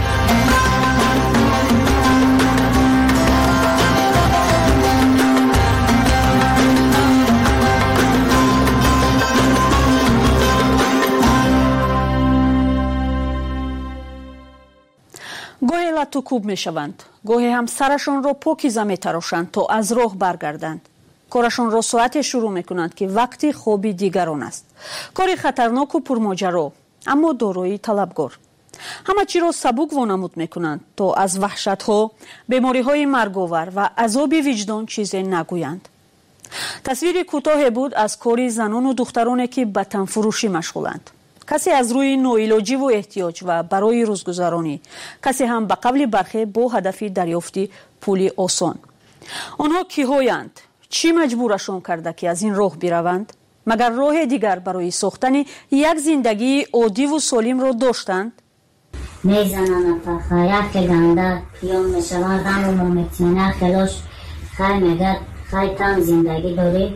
گاهی لطو کوب میشوند، گاهی هم سرشان را پاکیزه میتراشند تا از راه برگردند. کارشان را ساعت شروع میکنند که وقتی خوابی دیگران است. کاری خطرناک و پرماجرا، اما دارای طلبگار. همه چی را سبک وانمود میکنند تا از وحشت‌ها، بیماری‌های مرگ‌آور و عذاب وجدان چیزی نگویند. تصویر کوتاه بود از کاری زنان و دخترانی که به تن فروشی مشغولند. کسی از روی ناعلاجی و احتیاج و برای روزگذرانی، کسی هم به قبل برخی با هدف دریافتی پولی آسان. آنها کی‌هایند؟ چی مجبورشان کرده که از این راه بروند؟ مگر راه دیگر برای ساختن یک زندگی عادی و سالم را داشتند؟
میزنن پخه یک گنده پیام میشوند، اما ما میتونن خلاش خیلی میگه خیلی تم زندگی داری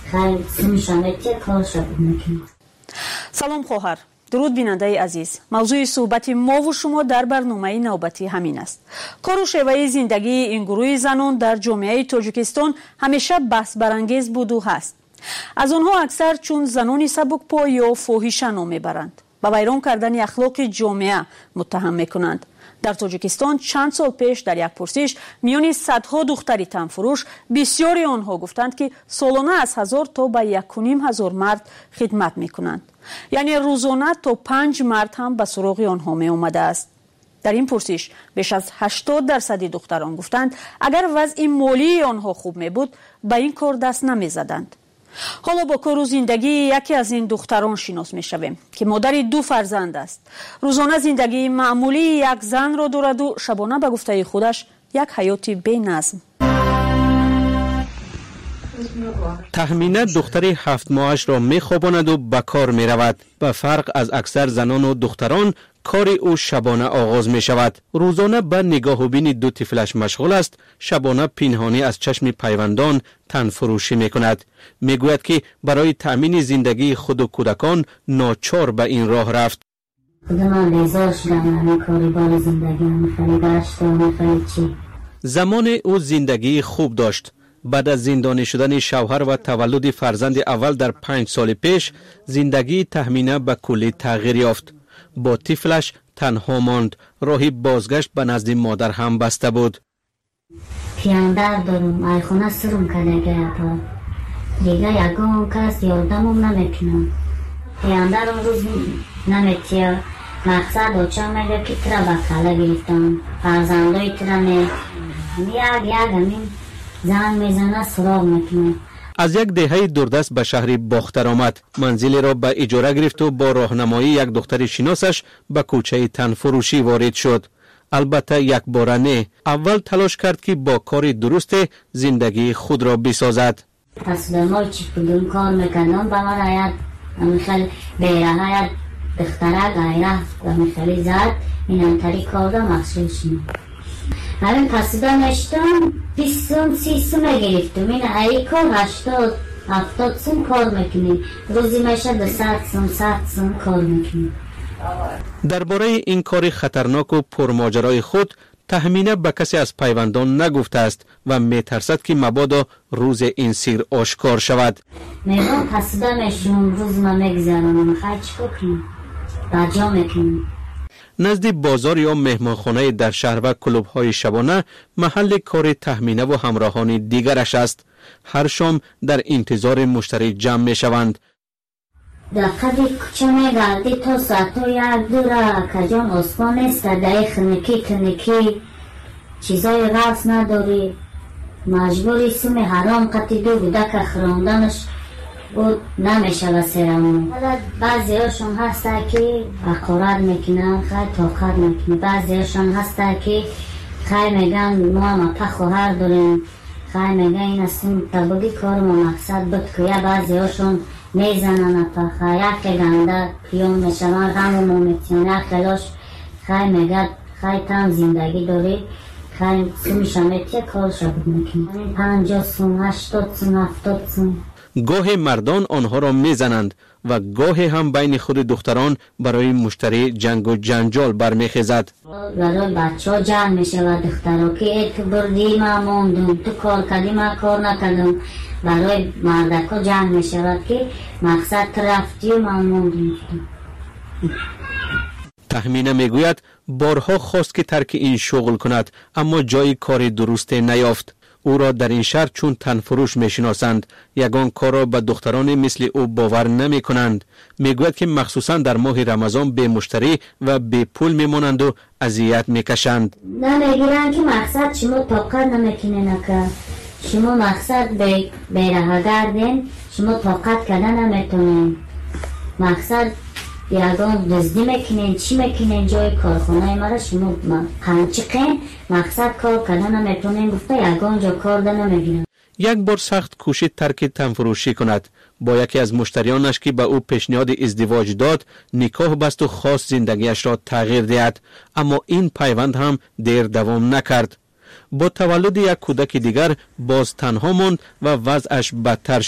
خیلی سمیشانه که کار شد میکنم.
سلام خواهر. درود بیننده عزیز. موضوع صحبت ما و شما در برنامه نوبتی همین است. کار و شیوه زندگی این گروه زنان در جامعه تاجیکستان همیشه بحث برانگیز بود و هست. از آنها اکثر چون زنان سبکپا یا فاحشه نام میبرند و ویران کردن اخلاق جامعه متهم میکنند. در تاجیکستان چند سال پیش در یک پرسش میان صدها دختری تنفروش بسیاری آنها گفتند که سالانه از 1000 تا به 1500 مرد خدمت میکنند. یعنی روزانه تا 5 مرد هم به سراغ آنها می آمده است. در این پرسش بیش از 80% دختران گفتند اگر وضع مالی آنها خوب می بود به این کار دست نمی زدند. حالا با کار و زندگی یکی از این دختران شناس می شویم که مادر 2 فرزند است. روزانه زندگی معمولی یک زن را دارد و شبانه به گفته خودش یک حیات بی نظم.
تهمینه دختر 7 ماهش را می خواباند و به کار می رود. به فرق از اکثر زنان و دختران کار او شبانه آغاز می شود. روزانه به نگاه و بین 2 طفلش مشغول است. شبانه پنهانی از چشم پیوندان تن فروشی می کند. می گوید که برای تأمین زندگی خود و کودکان ناچار به این راه رفت.
خودمان بیزار شدم همه کاری بار زندگی خیلی گشت و خیلی چی.
زمان او زندگی خوب داشت. بعد از زندانی شدن شوهر و تولد فرزند اول در 5 سال پیش زندگی تهمینه به کلی تغییر یافت. با طفلش تنها ماند. راهی بازگشت به نزد مادر هم بسته بود.
پیاندر دارم ایخونه سرم کدگه اپا دیگه یکون کس یادمم نمیکنم. پیاندر اون روز نمیتیا مقصد اوچه میگه که ترا بکاله گرفتم فرزندای ترا نه یک همین زن میزنه سراغ میکنه.
از یک دهه دوردست به شهر باختر آمد. منزلی را به اجاره گرفت و با راهنمایی یک دختر شناسش به کوچه تنفروشی وارد شد. البته یک بار نه. اول تلاش کرد که با کار درست زندگی خود را بسازد.
پس در ما چی کدوم کار میکنم با من آید میخوال بیره آید دختره غیره و میخوالی زد این انتری کار را مخشول شدیم. همین پسیده نشتم 20 30 سومه گرفتم. این ای کار 80 70 سوم کار میکنیم. روزی میشه 200 سوم 100 سوم کار میکنیم.
درباره این کار خطرناک و پرماجرای خود تهمینه به کسی از پیوندان نگفته است و میترسد که مبادا روز این سیر آشکار شود.
میگم پسیده میشم روز ما میگذرم خیلی چی کنیم بجا میکنیم.
نزد بازار یا مهمانخانه در شهر و کلوب‌های شبانه محل کار تهمینه و همراهان دیگرش است. هر شام در انتظار مشتری جمع میشوند.
در قدر کچه میگردی تا ساعتو یک دوره کجان اسمان است در خنکی چیزای راست نداری مجبوری سوم حرام قطی دو بوده که خراندنش بود نمیشه بسیرمون. بعضی هاشون هسته که حقارت میکنن خیلی طاقت میکنه. بعضی هاشون هسته که خیلی میگن ما هم خواهر داریم خیلی میگن این هستیم تباگی کار ما مقصد بود که یا بعضی هاشون میزنن یک گنده پیون میشون غم و مومیتیانه خلاش خیلی میگن خیلی تم زندگی داری خیلی سومیشمیتی کار شد میکنه 50 سون 80 سون 70 سون.
گاه مردان آنها را میزنند و گاه هم بین خود دختران برای مشتری جنگ و جنجال برمیخیزد.
برای بچه ها جنگ میشه و دخترها که تو بردی ما موندم تو کار کردی ما کار نکردم. برای مردک ها جنگ میشه که مقصد تو رفتی و ما موندم.
تهمینه میگوید بارها خواست که ترک این شغل کند اما جای کار درست نیافت. او را در این شهر چون تنفروش میشناسند. یگان کار را به دختران مثل او باور نمی کنند. میگوید که مخصوصا در ماه رمضان به مشتری و به پول میمانند و اذیت میکشند.
نمیگیرن که مقصد شما طاقت نمیکنین که شما مقصد بیره گردین شما طاقت کردن نمیتونین. مقصد یگان دزدی میکنین چی میکنین جای کارخانه مرا شما قنچقین مقصد کار کردن نمیتونین گفته یگان جا کار ده نمیگیرن.
یک بار سخت کوشید ترک تنفروشی کند. با یکی از مشتریانش که به او پیشنهاد ازدواج داد نکاح بست و خواست زندگیش را تغییر دهد اما این پیوند هم دیر دوام نکرد. با تولد یک کودک دیگر باز تنها ماند و وضعش بدتر شد.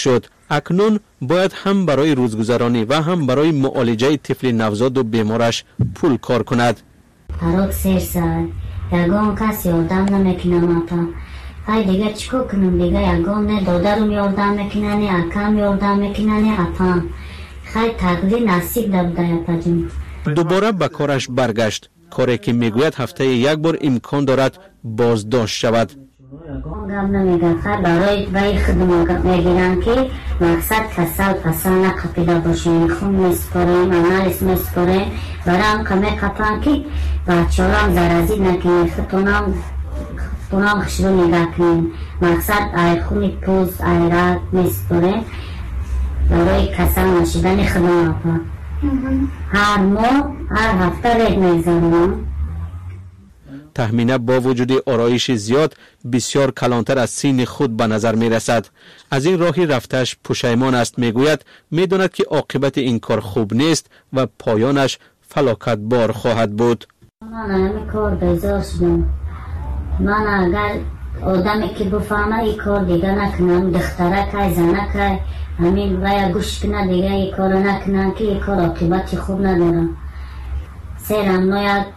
اکنون باید هم برای روزگذرانی و هم برای معالجه طفل نوزاد و بیمارش پول کار کند.
پروک 3 ساعت یگان کس یاردم نمیکنم اپا های دیگه چکو کنم دیگه یگان نه دادرم یاردم میکنه نه اکم یاردم میکنه نه اپا خیلی تقدیر نصیب دبده اپا جون.
دوباره به کارش برگشت، کاری که میگوید هفته یک بار امکان دارد بازداشت شود.
گم نمیگه خیلی برای بای خدمت میگیرن که مقصد کسل پسل نقپیده باشه، خون میسپریم انالیز میسپریم برای هم کمی کپن که بچه هم زرازی نکنیم خطونام خشرو نگه کنیم مقصد ای خونی پوز ای رد میسپریم برای کسل نشیدن خدمت هر ماه هر هفته رید میزنم.
تهمینه با وجود آرایش زیاد بسیار کلانتر از سین خود به نظر می رسد. از این راهی رفتش پشیمان است. می گوید می داند که عاقبت این کار خوب نیست و پایانش فلاکت بار خواهد بود.
من همین کار بیزار شدم. من اگر آدمی که بفهمه این کار دیگه نکنم دختره که زنه که همین باید گوش کنه دیگه این کار نکنم که این کار عاقبت خوب ندارم. سیرم ناید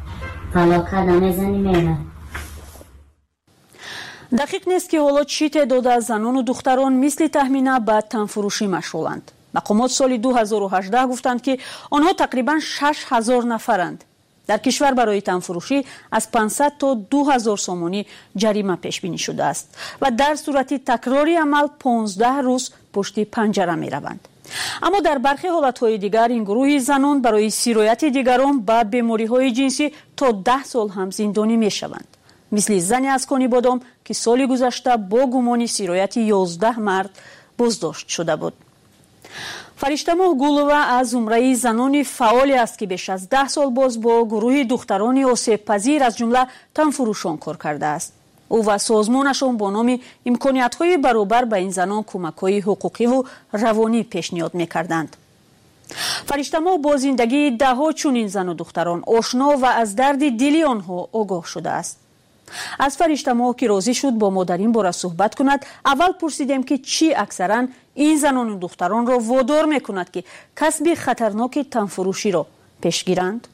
دقیق نیست که حالا چی تعداد از زنان و دختران مثل تهمینه به تنفروشی مشغولند. مقامات سال 2018 گفتند که آنها تقریبا 6000 نفرند. در کشور برای تنفروشی از 500 تا 2000 سومانی جریمه پیش بینی شده است و در صورت تکراری عمل 15 روز پشت پنجره می روند. اما در برخی حالتهای دیگر این گروه زنان برای سیرایت دیگران با بیماری‌های جنسی تا 10 سال هم زندانی می‌شوند. مثل زنی از کنی بادام که سال گذشته با گمان سیرایت 11 مرد بازداشت شده بود. فرشته‌ماه گولووا از زمره زنان فعالی است که بیش از 10 سال باز با گروه دختران آسیب پذیر از جمله تنفروشان کار کرده است. او و سازمانشان با نام امکانیت‌های برابر به این زنان کمک‌های حقوقی و روانی پیشنهاد می‌کردند. فرشته‌ماه با زندگی ده‌ها چنین زن و دختران آشنا و از درد دلی آنها آگاه شده است. از فرشته‌ماه که راضی شد با ما در این باره صحبت کند، اول پرسیدیم که چی اکثرا این زنان و دختران را وادار می‌کند که کسب خطرناک تنفروشی را پیش گیرند.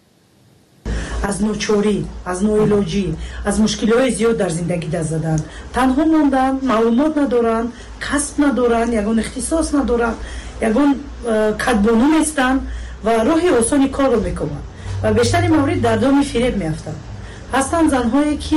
از نوچوری، از نوعلاجی، از مشکل‌های زیاد در زندگی دست زدن. تنها موندن، معلومات ندارن، کسب ندارن، یگان اختصاص ندارن، یگان کدبانو نیستن و راه آسانی کار رو میکنن و بیشتر مورد در دام فریب میافتن. هستن زنهایی که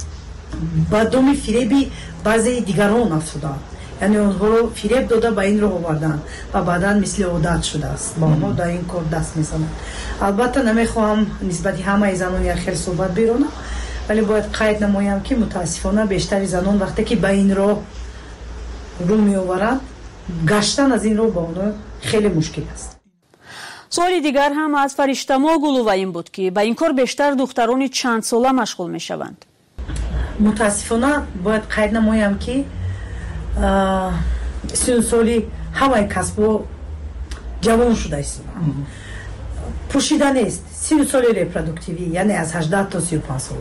با دام فریبی بعضی دیگران افتادن، یعنی آنها رو فریب داده به این راه آوردن و بعداً مثل عادت شده است با ما در این کار دست میزنن. البته نمیخوام نسبت همه زنان یک خیلی صحبت بیرونم، ولی باید قید نمایم که متاسفانه بیشتر زنان وقتی که به این راه رو میآورند گشتن از این راه با اونها خیلی مشکل است.
سوالی دیگر هم از فرشته‌ماه گولووا این بود که به این کار بیشتر دختران چند ساله مشغول میشوند.
متاسفانه باید قید نمایم که 30 سالی همه کسب جوان شده است. پوشیده نیست. 30 سالی ریپرودوکتیوی یعنی از 18 تا 35 سال.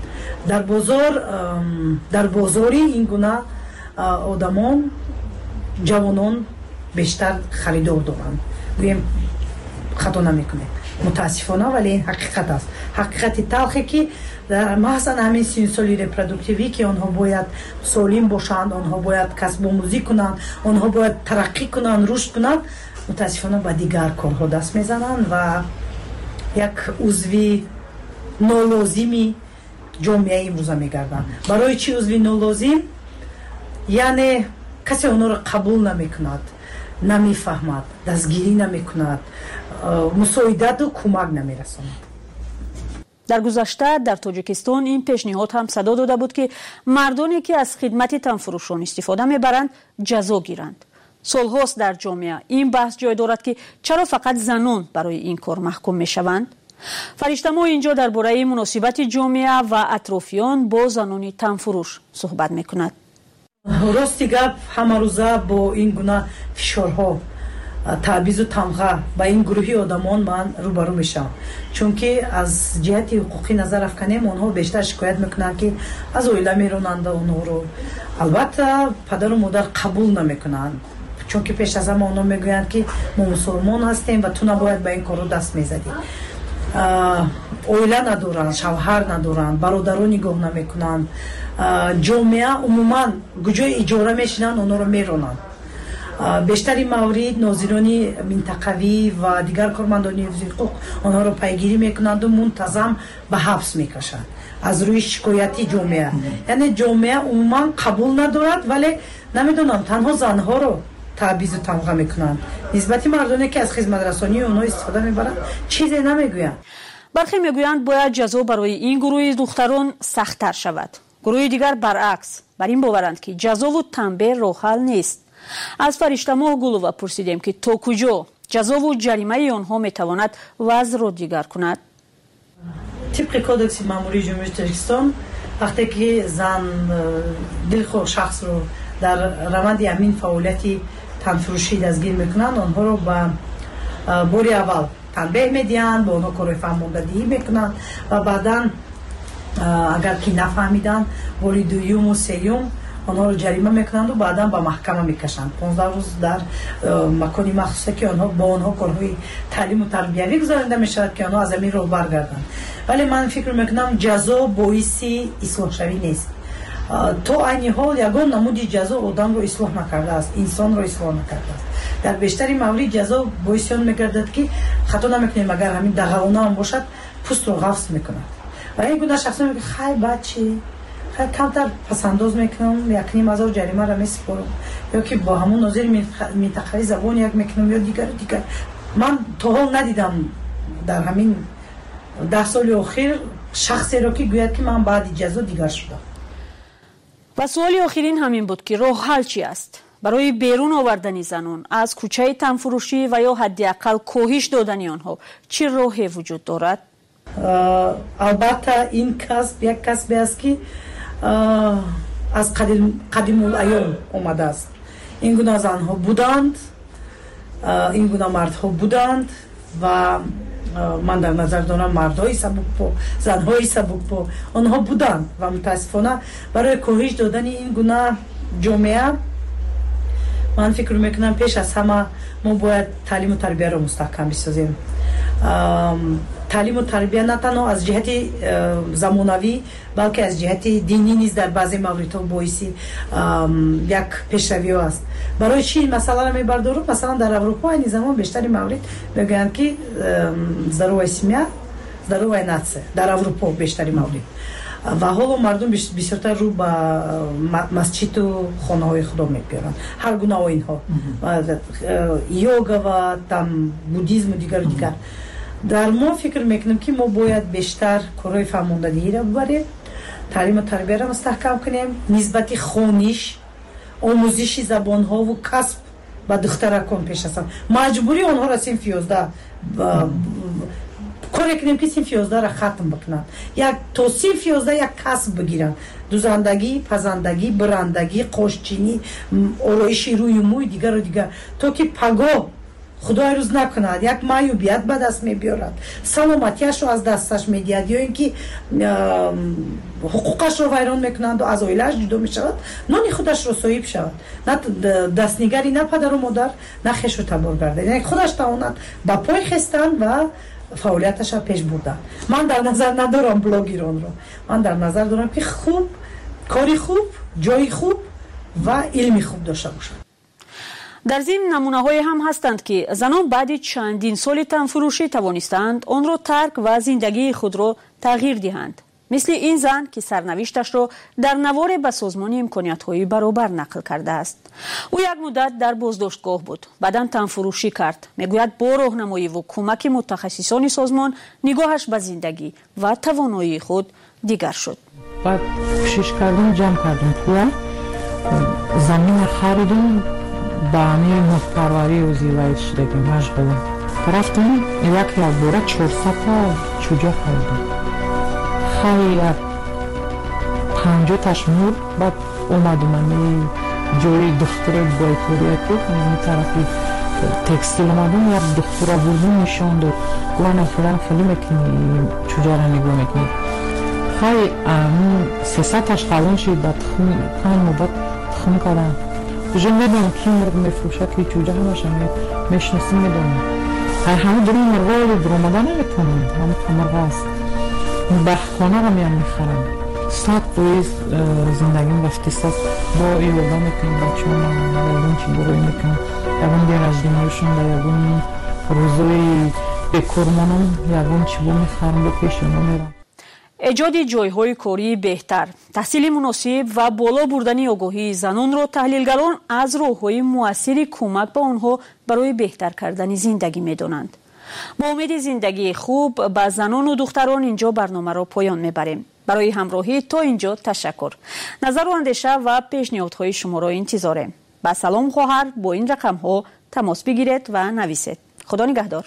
در بازاری این گونه آدمان جوانان بیشتر خریدار دارند. گویم خطا نمیکنه متاسفانه، ولی این حقیقت است. حقیقت تلخی که در محض همین 30 سالی ریپرودوکتیوی که آنها باید سالم باشند، آنها باید کسب آموزی کنند، آنها باید ترقی کنند، رشد کنند، متاسفانه با دیگر کارها دست میزنند و یک عضوی نالازمی جامعه امروزه میگردند. برای چی عضوی نالازم؟ یعنی کسی اونها را قبول نمیکند، نمیفهمد، دستگیری نمیکند، مساعدت و کمک نمیرساند.
در گذشته در تاجیکستان این پیشنهاد هم صدا داده بود که مردانی که از خدمت تنفروشان استفاده میبرند جزا گیرند. سالهاست در جامعه این بحث جای دارد که چرا فقط زنان برای این کار محکوم میشوند. فرشته‌ماه اینجا درباره مناسبت جامعه و اطرافیان با زنان تنفروش صحبت میکند.
راستی گپ همه روزه با این گونه فشارها، تعویض و تمغه با این گروهی آدمان من روبرو میشم، چون که از جهت حقوقی نظر افکنیم اونها بیشتر شکایت میکنن که از اویله میرونند اونها رو. البته پدر و مادر قبول نمیکنن، چون که پیش از همه اونا میگویند که ما مسلمان هستیم و تو نباید به این کارو دست میزدی. اویله ندارن، شوهر ندارن، برادران نگاه نمیکنن، جامعه عموما کجای اجاره میشنن اونا رو میرونن. بیشتری موارد ناظرانی منطقوی و دیگر کارمندان حقوق آنها را پیگیری میکنند و منتظم به حبس میکشند از روی شکایتی جامعه. یعنی جامعه عموما قبول ندارد، ولی نمیدونم تنها زنها رو تعویض و تمغه میکنند. نسبت مردانی که از خدمت رسانی اونها استفاده میبرند چیزی نمیگویند.
برخی میگویند باید جزا برای این گروه دختران سخت‌تر شود. گروه دیگر برعکس بر این باورند که جزا و تنبیه راه حل نیست. از فرشته ماه گلووا پرسیدیم که تا کجا جزا و جریمه آنها میتواند وضع را دیگر کند.
طبق کودکس ماموری جمهوری تاجیکستان وقتی که زن دلخواه شخص رو در روند همین فعالیتی تنفروشی دستگیر میکنند، آنها رو به باری اول تنبیه میدهند، با آنها کار فرماندهی میکنند و بعدا اگر که نفهمیدن باری دوم و سوم آنها رو جریمه میکنند و بعدا به محکمه میکشند. 15 روز در مکانی مخصوصه که آنها با آنها کارهای تعلیم و تربیوی گذارنده میشود که آنها از همین رو برگردند. ولی من فکر میکنم جزا باعث اصلاح شوی نیست. تا این حال یگان نمودی جزا آدم رو اصلاح نکرده است، انسان رو اصلاح نکرده است. در بیشتری موارد جزا باعث آن میگردد که خطا نمیکنیم اگر همین دغلانه هم باشد پوست رو قفس میکند و این گونه شخصا میگه خیلی بچه خیلی کمتر پسنداز میکنم، 1,500 جریمه را میسپارم یا که با همون ناظر منطقه‌ای زبان یک میکنم یا دیگر. من تا حال ندیدم در همین 10 سال اخیر شخصی را که گوید که من بعد جزا دیگر شدم.
و سوال آخرین همین بود که راه حل چی است برای بیرون آوردن زنان از کوچه تنفروشی و یا حداقل کاهش دادن آنها؟ چه راهی وجود دارد؟
البته این کسب یک کسبی است که از قدیم الایام آمده است. این گونه زنها بودند، این گونه مردها بودند و من در نظر دارم مردهای سبک‌پا، زنهای سبک‌پا آنها بودند و متاسفانه برای کاهش دادن این گونه جامعه من فکر میکنم پیش از همه ما باید تعلیم و تربیه را مستحکم بسازیم. تعلیم و تربیه نه تنها از جهت زمانوی بلکه از جهت دینی نیز در بعضی موارد باعث یک پیشروی است. برای چی این مسئله را میبردارم؟ مثلا در اروپا این زمان بیشتری موارد میگویند که ضرورت سیمیا ضرورت ناتسه در اروپا بیشتری موارد و حالا مردم بسیارتر رو به مسجد و خانه های خدا میپیرند. هر گونه و اینها یوگا و بودیزم و دیگر در ما فکر میکنم که ما باید بیشتر کارهای فرماندهی را ببریم، تعلیم و تربیه را مستحکم کنیم، نسبت خوانش، آموزش زبان ها و کسب و دخترکان پیش از مجبوری آنها را صنف 11 کاری کنیم که صنف 11 را ختم بکنند. یک تا صنف 11 یک کسب بگیرند، دوزندگی، پزندگی، برندگی، قاشچینی، آرایش روی موی دیگر و دیگر، تا که پگاه خدای روز نکند یک معیوبیت به دست میبیارد، سلامتیش رو از دستش میدهد یا اینکه حقوقش رو ویران میکنند و از عائله‌اش جدا میشود، نان خودش رو صاحب شود، نه دستنگری، نه پدر و مادر، نه خویش رو تبار گردد. یعنی خودش تواند با پای خستن و فعالیتش را پیش بردن. من در نظر ندارم بلاگران رو، من در نظر دارم که خوب کاری خوب، جای خوب و علمی خوب داشته باشند.
در ضمن نمونه‌های هم هستند که زنان بعد چندین سال تنفروشی توانستند آن را ترک و زندگی خود را تغییر دهند. مثل این زن که سرنوشتش را در نوار به سازمان امکانیت‌های برابر نقل کرده است. او یک مدت در بازداشتگاه بود، بعداً تنفروشی کرد. میگوید با راهنمایی و کمک متخصصان سازمان نگاهش به زندگی و توانایی خود دیگر شد.
بعد کوشش کردم جمع کردم پول، زمین خریدم، با همه محتواری و زیلایت شده که مشغولم. رفتم یک بوره 400 تا چوجا خریدم. خیلی 50 تاش نور. بعد اومدم من جوری دختر بایکوریت بود، این طرفی تکستیل اومدم، یک دختر بردم نشان داد، گوانه فلان خیلی میکنی چوجا را نگاه میکنی. خیلی 300 تاش خلون شد. بعد خون مدت خون کردم. جن میدونم کی مرغ میفروشد که جوجه همش میشناسیم میدونم همه داریم مرغا رو در اومدن نمیتونم همه تا مرغ است بخخانه رو میخرم 100 پویز زندگیم اختصاص با ایوگا میکنیم بچه هم یادون چی بروی میکنم یادون دیر از دنیاشون در یادون روزوی بکرمانم یادون چی بو میخرم به پیشونو میرم
ایجاد جایهای کاری بهتر، تحصیل مناسب و بالا بردن آگاهی زنان را تحلیلگران از راه‌های مؤثر کمک به آنها برای بهتر کردن زندگی می‌دانند. با امید زندگی خوب به زنان و دختران اینجا برنامه را پایان می‌بریم. برای همراهی تا اینجا تشکر. نظر و اندیشه و پیشنهادهای شما را انتظاریم. با سلام خواهر با این رقم‌ها تماس بگیرید و نویسید. خدا نگهدار.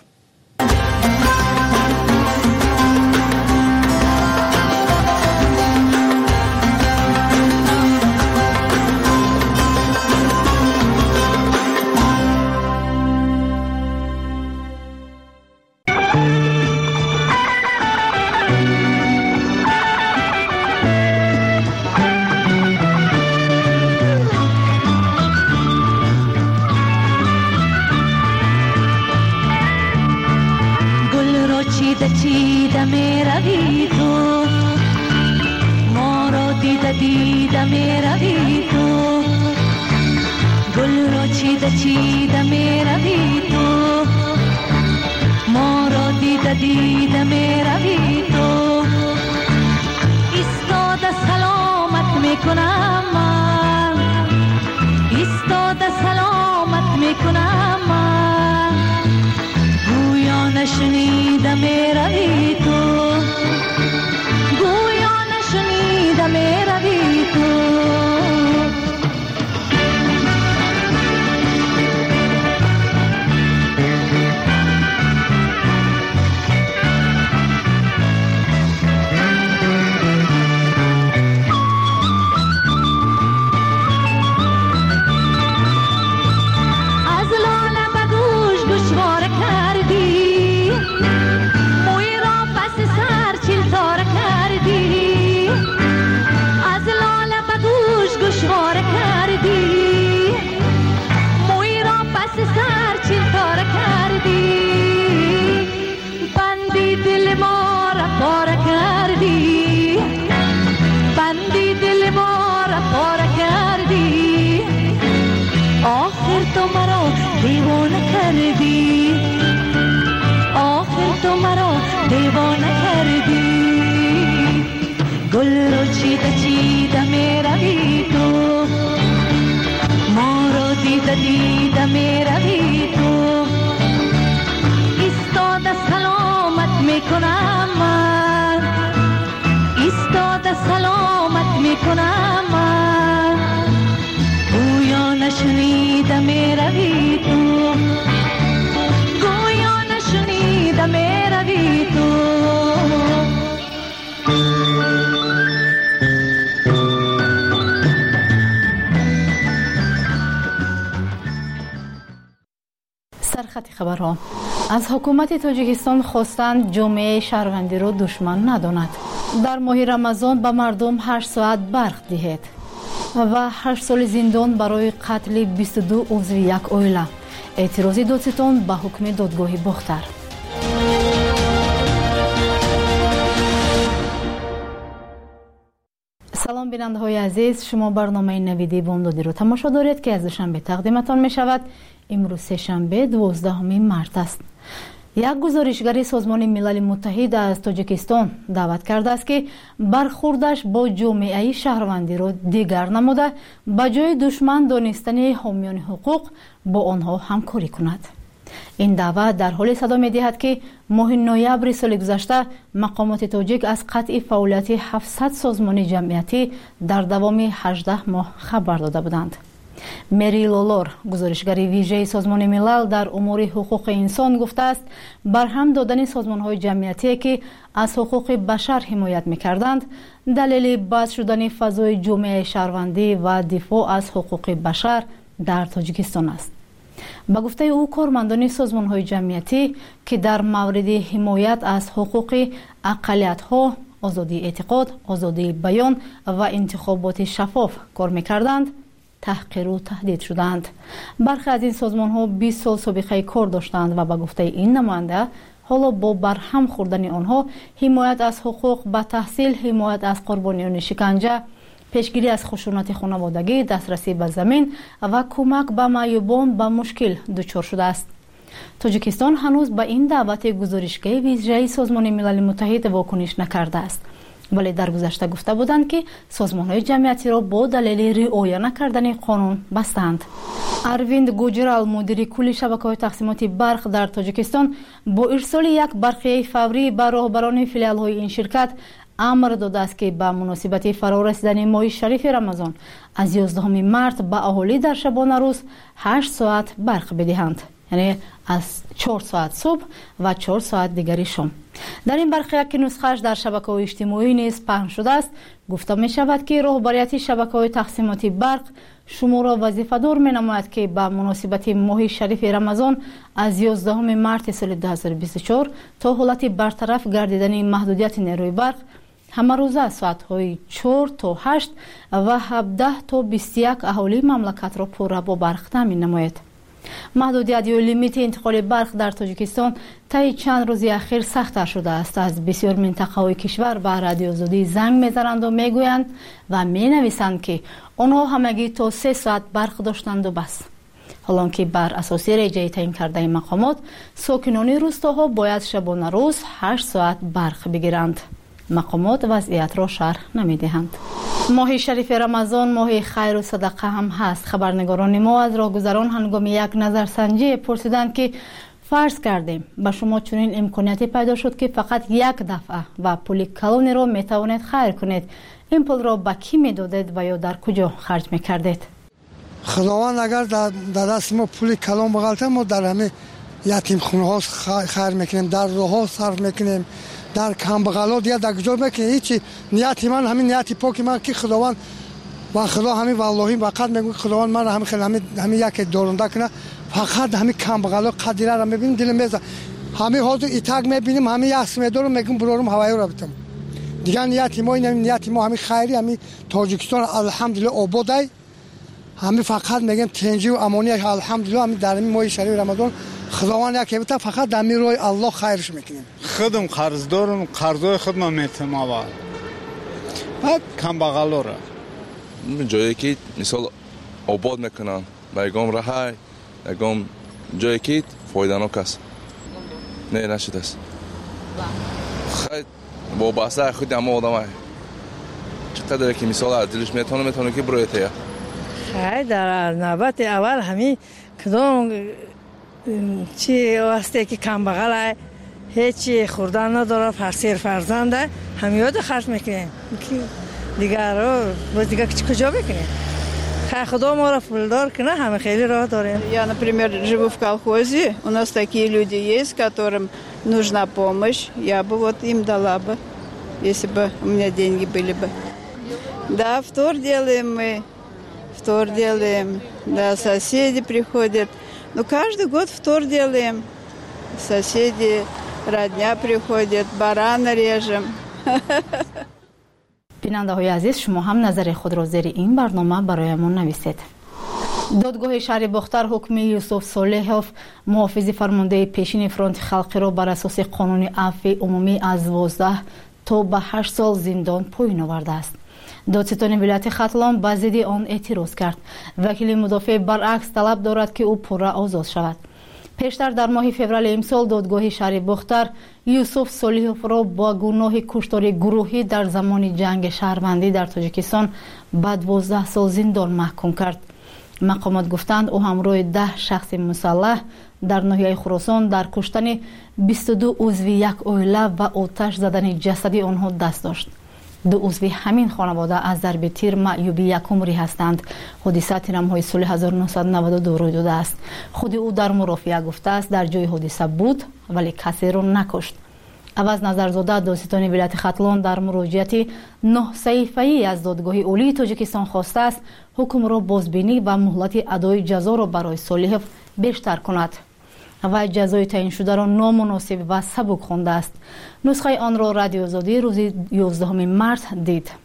چیده می روی تو ما را دیده می روی تو گل را چیده می روی تو ما را دیده می روی تو ایستاده سلامت می کنم من ایستاده سلامت می کنم من گویا نشنیده می روی تو گویا نشنیده می روی تو گل رو چیده می روی تو ما رو دیده می روی تو ایستاده سلامت می کنم من ایستاده سلامت می کنم من گویا نشنیده می روی تو گویا نشنیده می روی تو
سرخط خبرها از حکومت تاجیکستان خواستند جامعه شهروندی را دشمن نداند. در ماه رمضان به مردم 8 ساعت برق دهید و 8 سال زندان برای قتل 22 عضو یک عائله. اعتراض دادستان به حکم دادگاه باختر. سلام بیننده‌های عزیز، شما برنامه نویدی بامدادی رو تماشا دارید که از دوشنبه تقدیمتان می شود. امروز سه‌شنبه 12 مارس است. یک گزارشگر سازمان ملل متحد از تاجیکستان دعوت کرده است که برخوردش با جامعه شهروندی را دیگر نموده به جای دشمن دانستن حامیان حقوق با آنها همکاری کند. این دعوت در حال صدا می دهد که ماه نوامبر سال گذشته مقامات تاجیک از قطع فعالیت 700 سازمان جمعیتی در دوام 18 ماه خبر داده بودند. مری لولور، گزارشگر ویژه سازمان ملل در امور حقوق انسان، گفته است برهم دادن سازمان‌های جمعیتی که از حقوق بشر حمایت می‌کردند دلیل باز شدن فضای جامعه شهروندی و دفاع از حقوق بشر در تاجیکستان است. با گفته او کارمندان سازمان‌های جمعیتی که در مورد حمایت از حقوق اقلیت‌ها، آزادی اعتقاد، آزادی بیان و انتخابات شفاف کار می‌کردند تحقیر و تهدید شدند. برخی از این سازمان‌ها 20 سال سابقه کار داشتند و به گفته این نماینده حالا با برهم خوردن آنها حمایت از حقوق به تحصیل، حمایت از قربانیان شکنجه، پیشگیری از خشونت خانوادگی، دسترسی به زمین و کمک به معیوبان به مشکل دچار شده است. تاجیکستان هنوز به این دعوت گزارشگاه ویژه سازمان ملل متحد واکنش نکرده است، ولی در گذشته گفته بودند که سازمان‌های جمعیتی را با دلیل رعایت نکردن قانون بستند. ارویند گوجرال مدیر کل شبکه‌های تقسیمات برق در تاجیکستان با ارسال یک برقیه فوری به راهبران فیلیال‌های این شرکت امر داده است که به مناسبت فرارسیدن ماه شریف رمضان از 11 مارت به اهالی در شبانه روز 8 ساعت برق بدهند، یعنی از 4 ساعت صبح و 4 ساعت دیگری شام. در این برخی که نسخه‌اش در شبکه‌های اجتماعی نیز پخش شده است، گفته می شود که راهبریت شبکه‌های تقسیمات برق شما را وظیفه‌دار می‌نماید که به مناسبت ماه شریف رمضان از 11 مارت سال 2024 تا حالت برطرف گردیدن محدودیت نیروی برق همه روزه از ساعت‌های 4 تا 8 و 17 تا 21 اهالی مملکت را پر با برق تامین نماید. محدودیت یا لیمیت انتقال برق در تاجیکستان طی چند روز اخیر سخت‌تر شده است. از بسیار منطقه‌های کشور به رادیو آزادی زنگ می‌زنند و میگویند و می‌نویسند که آنها همگی تا 3 ساعت برق داشتند و بس. حالان که بر اساس رجعی تعیین کرده مقامات ساکنان روستاها باید شبانه روز 8 ساعت برق بگیرند. مقامات وضعیت را شرح نمی‌دهند. ماه شریف رمضان ماه خیر و صدقه هم هست. خبرنگاران ما از راهگذران هنگام یک نظرسنجی پرسیدند که فرض کردیم به شما چنین امکانیتی پیدا شد که فقط یک دفعه و پول کلانی را میتوانید خیر کنید، این پول را به کی میدادید و یا در کجا خرج میکردید؟
خداوند اگر در دست ما پول کلان بغلته ما در همه یتیم خونه ها خیر میکنیم، در راه ها صرف میکنیم، در کمبغلا دیگه در کجا میکنیم. هیچی نیتی من همین نیتی پاکی من که خداوند و خدا همین والله فقط میگم خداوند من همین خیلی همین یک دورنده کنه، فقط همین کمبغلا قدیره را میبینیم دل میزه، همین حاضر ایتاق میبینیم، همین یاس میدارم میگم برورم هوایی را بتم دیگه. نیتی ما این نیتی ما همین خیری همین تاجیکستان الحمدلله آباده، همین فقط میگم تنجی و امانی الحمدلله همین در این ماه شریف رمضان خداوند یکی بتا فقط در میروی الله خیرش میکنیم.
خودم قرض دارم، قرضای خودم میتم اول بعد کم بغلا را
جایی که مثال آباد میکنن میگم رهای میگم جایی که فایده‌ناک است نه نشده است. خیلی با بحثه خود اما آدمه چقدر که مثال دلش میتونه که برویته
خیلی در نوبت اول همین کدام چی واسطه که کم بغل هیچی خوردن نداره، فرسیر فرزنده هم یاد خرج میکنیم دیگر رو دیگه کجا بکنیم. خدا ما را пулдар کنه همه خیلی راه дорем.
Я, например, живу в колхозе, у нас такие люди есть, которым нужна помощь, я бы вот им дала бы, если бы у меня деньги были бы. Да, втор делаем мы, да, соседи приходят. Ну, каждый год втор делаем. Соседи, родня приходят, барана режем.
بیننده های عزیز، شما هم نظر خود را زیر این برنامه برایمان نویسید. دادگاه شهر باختر حکم یوسف صالحوف محافظ فرمانده پیشین فرانت خلقی را بر اساس قانون عفو عمومی از 12 تا به 8 سال زندان پایین آورده است. دادستان ولایت ختلان به ضد آن اعتراض کرد. وکیل مدافع برعکس طلب دارد که او پرره آزاد شود. پیشتر در ماه فوریه امسال دادگاه شهر باختر یوسف صالحوف را با گناه کشتار گروهی در زمان جنگ شهروندی در تاجیکستان به 12 سال زندان محکوم کرد. مقامات گفتند او همراه 10 شخص مسلح در ناحیه خراسان در کشتن 22 عضو یک عائله و آتش زدن جسدی آنها دست داشت. 2 عضو همین خانواده از ضرب تیر معیوب یک عمری هستند. حادثه تیرم‌های سال 1992 روی داده است. خود او در مرافعه گفته است در جای حادثه بود ولی کسی را نکشت. عوض نظرزاده دادستان ولایت ختلان در مراجعت 9 صحیفه‌ای از دادگاه عالی تاجیکستان خواسته است حکم را بازبینی و مهلت ادای جزا را برای صالحوف بیشتر کند و جزای تعیین شده را نامناسب و سبک خوانده است. نسخه آن را رادیو آزادی روز 11 مارس دید.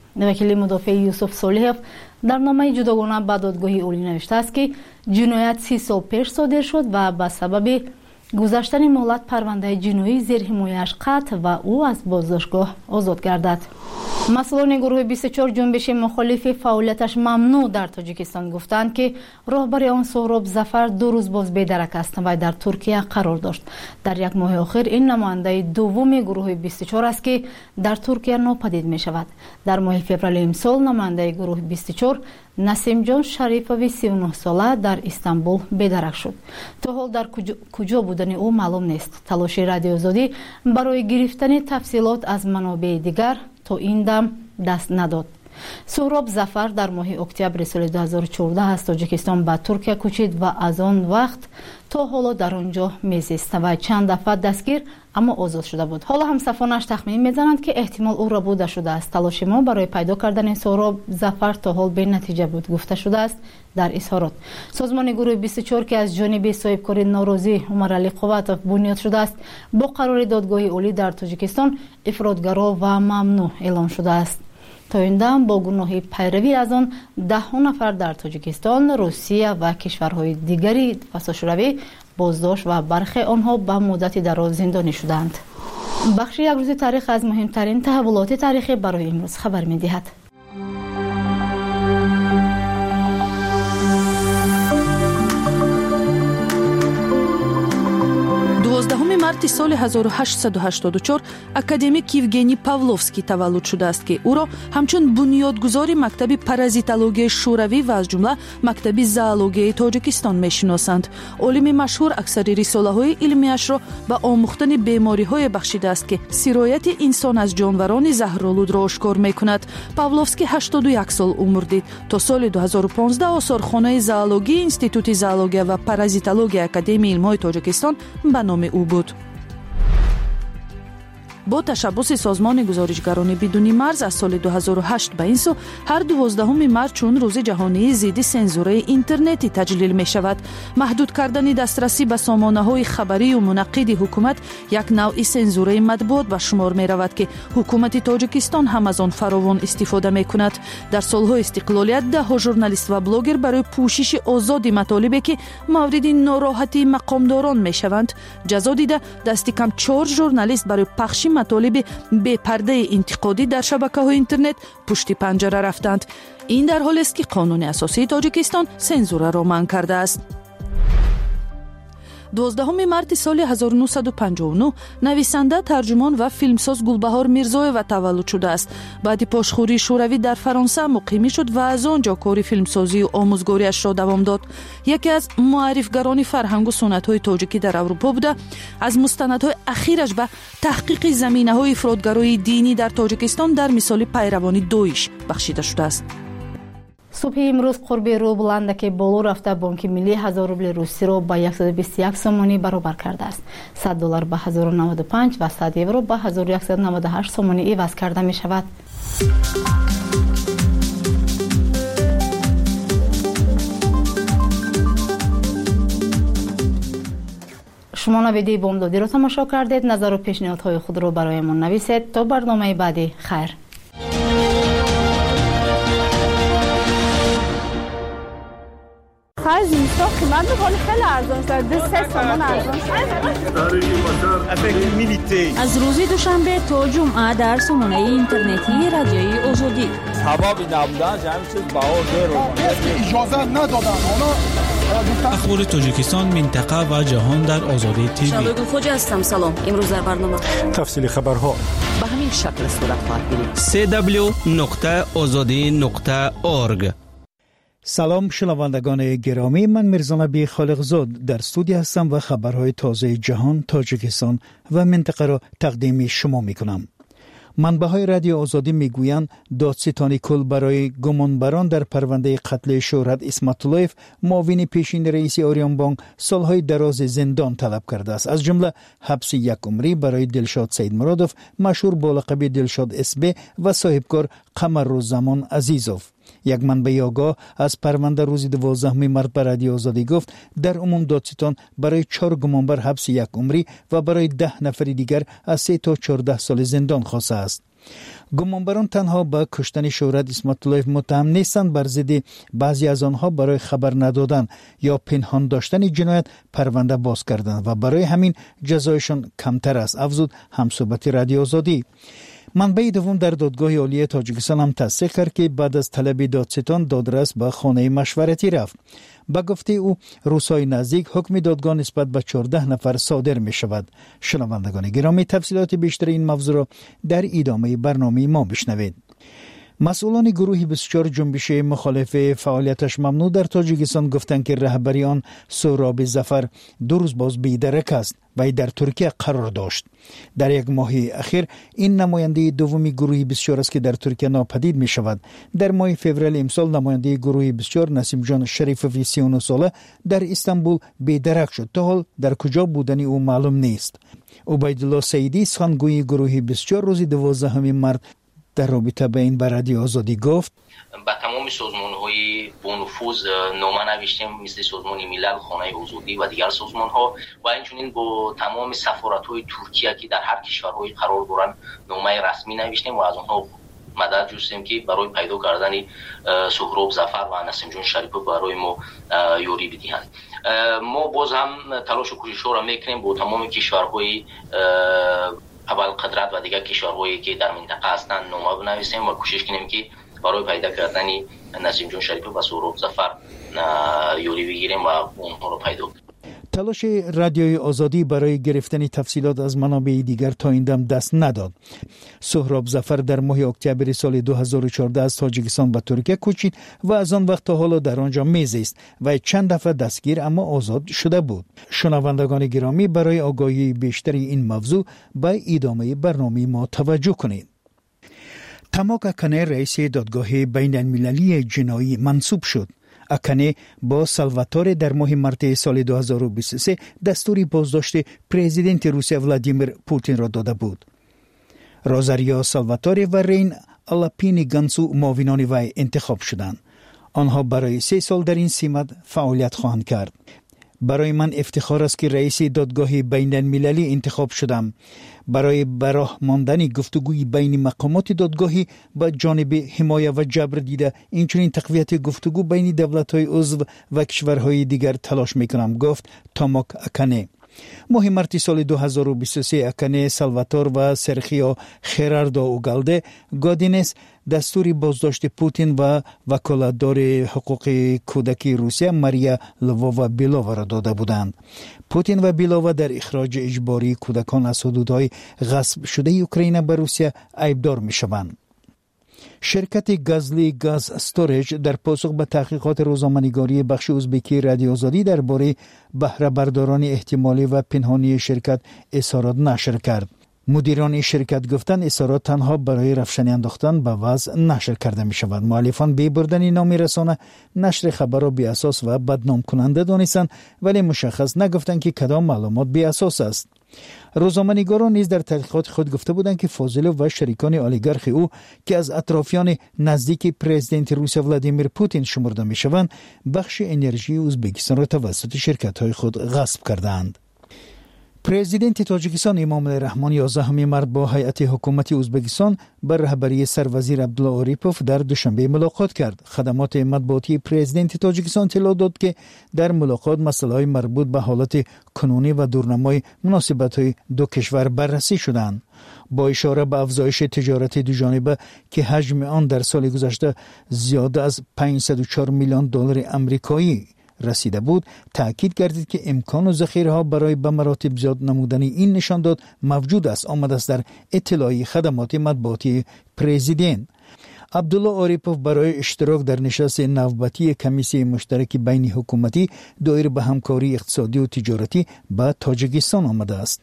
وکیل مدافع یوسف صالحov در نامه جداگانه به دادگاه اولی نوشته است که جنایت 30 سال پیش صادر شد و به سبب گذشتن مهلت پرونده جنایی زیر حمایه‌اش قطع و او از بازداشتگاه آزاد گردد. مسئولان گروه 24 جنبش مخالف فعالیتش ممنوع در تاجیکستان گفتند که راهبر آن سهراب ظفر 2 روز باز بی‌درک است و در ترکیه قرار داشت. در یک ماه آخر این نماینده دوم گروه 24 است که در ترکیه ناپدید می شود. در ماه فوریه امسال نماینده گروه 24 نسیم جان شریفوی 39 ساله در استانبول بی‌درک شد. تا حال در کجا بودن او معلوم نیست. تلاش رادیو آزادی برای گرفتن تفصیلات از منابع دیگر تا این دم دست نداد. سهراب ظفر در ماه اکتبر سال 2014 از تاجیکستان به ترکیه کوچید و از آن وقت تا حالا در آنجا میزیست و چند دفعه دستگیر اما آزاد شده بود. حالا همسفرانش تخمین میزنند که احتمال او را بوده شده است. تلاش ما برای پیدا کردن سهراب ظفر تا حال بی نتیجه بود گفته شده است در اظهارات. سازمان گروه 24 که از جانب صاحبکار ناراضی عمر علی قوتوف بنیاد شده است با قرار دادگاه اولی در تاجیکستان افراطگرا و ممنوع اعلام شده است. تا این دم با گناه پیروی از آن 10 نفر در تاجیکستان، روسیه و کشورهای دیگری فساشوروی بازداشت و برخی آنها به مدت دراز زندانی شدند. بخش یک روز تاریخ از مهمترین تحولات تاریخی برای امروز خبر می‌دهد.
12 марти соли 1884 академик Евгений Павловский таваллуд шудааст ки ӯро ҳамчун бунёдгузори мактаби паразитологияи шӯравӣ ва аз ҷумла мактаби зоологияи тоҷикистон мешиносанд. олими машҳур аксари рисолаҳои илмиашро ба омӯхтани бемориҳое бахшидааст ки сирояти инсон аз ҷонварони заҳролудро ошкор мекунад. Павловский 81 сол умр дид. То соли 2015 осорхонаи зоологии институти зоология ва паразитологияи академияи илмҳои тоҷикистон ба номи ӯ буд. бо ташаббуси созмони гузоришгарони бидуни марз аз соли 2008 ба ин су ҳар 12 март чун рӯзи ҷаҳонии зидди сензураи интернетӣ таҷлил мешавад. маҳдуд кардани дастрасӣ ба сомонаҳои хабарию мунаққиди ҳукумат як навъи сензураи матбуот ба шумор меравад ки ҳукумати тоҷикистон ҳам аз он фаровон истифода мекунад. дар солҳои истиқлолият даҳҳо журналист ва блогер барои пӯшиши озоди матолибе ки мавриди нороҳатии мақомдорон мешаванд ҷазо дида дасти кам 4 журналист барои пахши матолиби бепардаи интиқодӣ дар шабакаҳои интернет пушти панҷара рафтанд. ин дар ҳолест ки қонуни асосии тоҷикистон сензураро манъ кардааст. 12 марти соли 1959 нависанда, тарҷумон ва филмсоз Гулбаҳор Мирзоева таваллуд шудааст. баъди пошхӯрии шӯравӣ дар Фаронса муқимӣ шуд ва аз он ҷо кори филмсозию омӯзгориашро давом дод. яке аз муаррифгарони фарҳангу сунъатҳои тоҷикӣ дар Аврупо буда, аз мустанадҳои ахираш ба таҳқиқи заминаҳои ифротгароии динӣ дар Тоҷикистон дар мисоли пайравони Доиш бахшида шудааст.
صبح امروز قرب روبل اندکی بالا رفته. بانک ملی 1000 روبل روسی را به 121 سومانی برابر کرده است. $100 به 1095 و 100 یورو به 1198 سومانی عوض کرده می شود. شما نویدی بامدادی را تماشا کردید. نظر و پیشنهادهای خود را برایمان نویسید. تا برنامه بعدی خیر.
خرج اینستا قیمت بخوری خیلی ارزان شد. 2-3 تومان ارزان شد.
از روز دوشنبه تا جمعه در سامانه اینترنتی رادیوی آزادی.
سببی نبودن جمعی چیز بها زیر اجازه ندادن.
اخبار تاجیکستان، منطقه و جهان در آزادی تیوی.
شبگون خوجه هستم. سلام. امروز در برنامه
تفصیل خبرها
به همین شکل صورت خواهد گرفت.
www.azadi.org.
سلام شنوندگان گرامی، من میرزا نبی خالقزاد در استودیو هستم و خبرهای تازه جهان، تاجیکستان و منطقه را تقدیم شما میکنم. منبع‌های رادیو آزادی میگویند دادستانی کل برای گمانبران در پرونده قتل شهرت اسمت اللهیف، معاون پیشین رئیس آریان بانک، سالهای دراز زندان طلب کرده است، از جمله حبس 1 عمری برای دلشاد سید مرادوف، مشهور با لقب دلشاد اسبی، و صاحبکار قمرالزمان عزیزوف. یک منبع آگاه از پرونده روز 12 مارس به رادیو آزادی گفت در عموم دادستان برای 4 گمانبر حبس 1 عمری و برای 10 نفر دیگر از 3 تا 14 سال زندان خواسته است. گمانبران تنها به کشتن شهرت اسمت‌اللهیف متهم نیستند، بر ضد بعضی از آنها برای خبر ندادن یا پنهان داشتن جنایت پرونده باز کردند و برای همین جزایشان کمتر است، افزود همصحبت رادیو آزادی. منبع دوم در دادگاه عالی تاجیکستان هم تصدیق کرد که بعد از طلب دادستان دادرس به خانه مشورتی رفت. با گفته او روزهای نزدیک حکم دادگاه نسبت به 14 نفر صادر می شود. شنوندگان گرامی، تفصیلات بیشتر این موضوع را در ادامه برنامه ما بشنوید. مسئولان گروه 24 جنبش مخالف فعالیتش ممنوع در تاجیکستان گفتند که رهبری آن سهراب ظفر 2 روز باز بی‌درک است و در ترکیه قرار داشت. در یک ماه اخیر این نماینده دومی گروه 24 است که در ترکیه ناپدید می شود. در ماه فوریه امسال نماینده گروه 24 نسیم جان شریفوی 39 ساله در استانبول بی‌درک شد. تا حال در کجا بودن او معلوم نیست. عبیدالله سعیدی سخنگوی گروه 24 روز 12 مارس در رابطه با این رادیو آزادی گفت
با تمام سازمان‌های با نفوذ نامه نوشتیم، مثل سازمان ملل، خانه آزادی و دیگر سازمان‌ها و همچنین با تمام سفارت‌های ترکیه که در هر کشورهای قرار دارند نامه رسمی نوشتیم و از آنها مدد جستیم که برای پیدا کردن سهراب ظفر و نسیم جان شریفوی برای ما یاری بدهند. ما باز هم تلاش و کوشش‌ها را می‌کنیم با تمام کشورهای اول قدرت و دیگر کشورهایی که در منطقه هستند نامه بنویسیم و کوشش کنیم که برای پیدا کردن نسیم جان شریفوی و سهراب ظفر یاری بگیریم و اونها رو پیدا کنیم.
تلاش رادیوی آزادی برای گرفتن تفصیلات از منابع دیگر تا این دم دست نداد. سهراب ظفر در ماه اکتبر سال 2014 از تاجیکستان به ترکیه کوچید و از آن وقت تا حالا در آنجا میزیست و چند دفعه دستگیر اما آزاد شده بود. شنوندگان گرامی، برای آگاهی بیشتر این موضوع به ادامه برنامه ما توجه کنید. تماک اکنه رئیس دادگاه بین المللی جنایی منصوب شد. اکنه با سالواتور در ماه مارس سال 2023 دستوری بازداشت پرزیدنت روسیه ولادیمیر پوتین را داده بود. روزاریا سالواتور و رین آلاپینی گانسو معاونان وی انتخاب شدند. آنها برای 3 سال در این سمت فعالیت خواهند کرد. برای من افتخار است که رئیس دادگاه بین المللی انتخاب شدم. برای براه ماندن گفتگوی بین مقامات دادگاهی با جانب حمایت و جبر دیده، اینچنین تقویت گفتگو بین دولت‌های عضو و کشورهای دیگر تلاش میکنم، گفت تاماک اکنه. ماه مارس سال 2023 اکنه، سالواتور و سرخیو خیراردو اوگالده گادینس دستوری بازداشت پوتین و وکالتدار حقوق کودکی روسیه ماریا لووا بیلووا را داده بودند. پوتین و بیلووا در اخراج اجباری کودکان از حدودهای غصب شده اوکراین به روسیه عیبدار می‌شوند. شرکت گازلی گاز استوریج در پاسخ به تحقیقات روزنامه‌نگاری بخش ازبکی رادیو آزادی درباره بهره برداران احتمالی و پنهانی شرکت اظهارات نشر کرد. مدیران شرکت گفتند اظهارات تنها برای رفشانی انداختن به وضع نشر کرده می شود. مؤلفان بی بردن نام رسانه نشر خبر را بی اساس و بدنام کننده دانستند، ولی مشخص نگفتند که کدام معلومات بی اساس است. روزنامه‌نگاران نیز در تحقیقات خود گفته بودند که فاضلوف و شریکان اولیگارخ او که از اطرافیان نزدیک پرزیدنت روسیه ولادیمیر پوتین شمرده می شوند، بخش انرژی ازبکستان را توسط شرکت‌های خود غصب کردند. پرزیدنت تاجیکستان امام رحمان 11 مارس با هیئت حکومت ازبکستان بر رهبری سروزیر عبدالله اوریپوف در دوشنبه ملاقات کرد. خدمات مطبوعاتی پرزیدنت تاجیکستان اطلاع داد که در ملاقات مسائل مربوط به حالت کنونی و دورنمای مناسبت‌های دو کشور بررسی شدند. با اشاره به افزایش تجارت دوجانبه که حجم آن در سال گذشته زیاده از 504 میلیون دلار آمریکایی رسیده بود، تأکید کردید که امکان و ذخیره‌ها برای به مراتب زیاد نمودن این نشان داد موجود است. آمده است در اطلاعیه خدمات مطبوعاتی پرزیدنت. عبدالله اوریپوف برای اشتراک در نشست نوبتی کمیسیون مشترک بین حکومتی دایر به همکاری اقتصادی و تجارتی به تاجیکستان آمده است.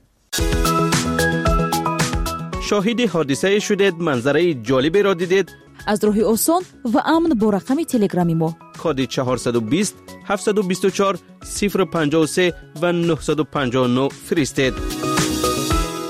شاهد حادثه شدید، منظره جالبی را دیدید؟
از راه آسان و امن با رقم تلگرامی ما
کد 420 724 053 و 959 فرستید.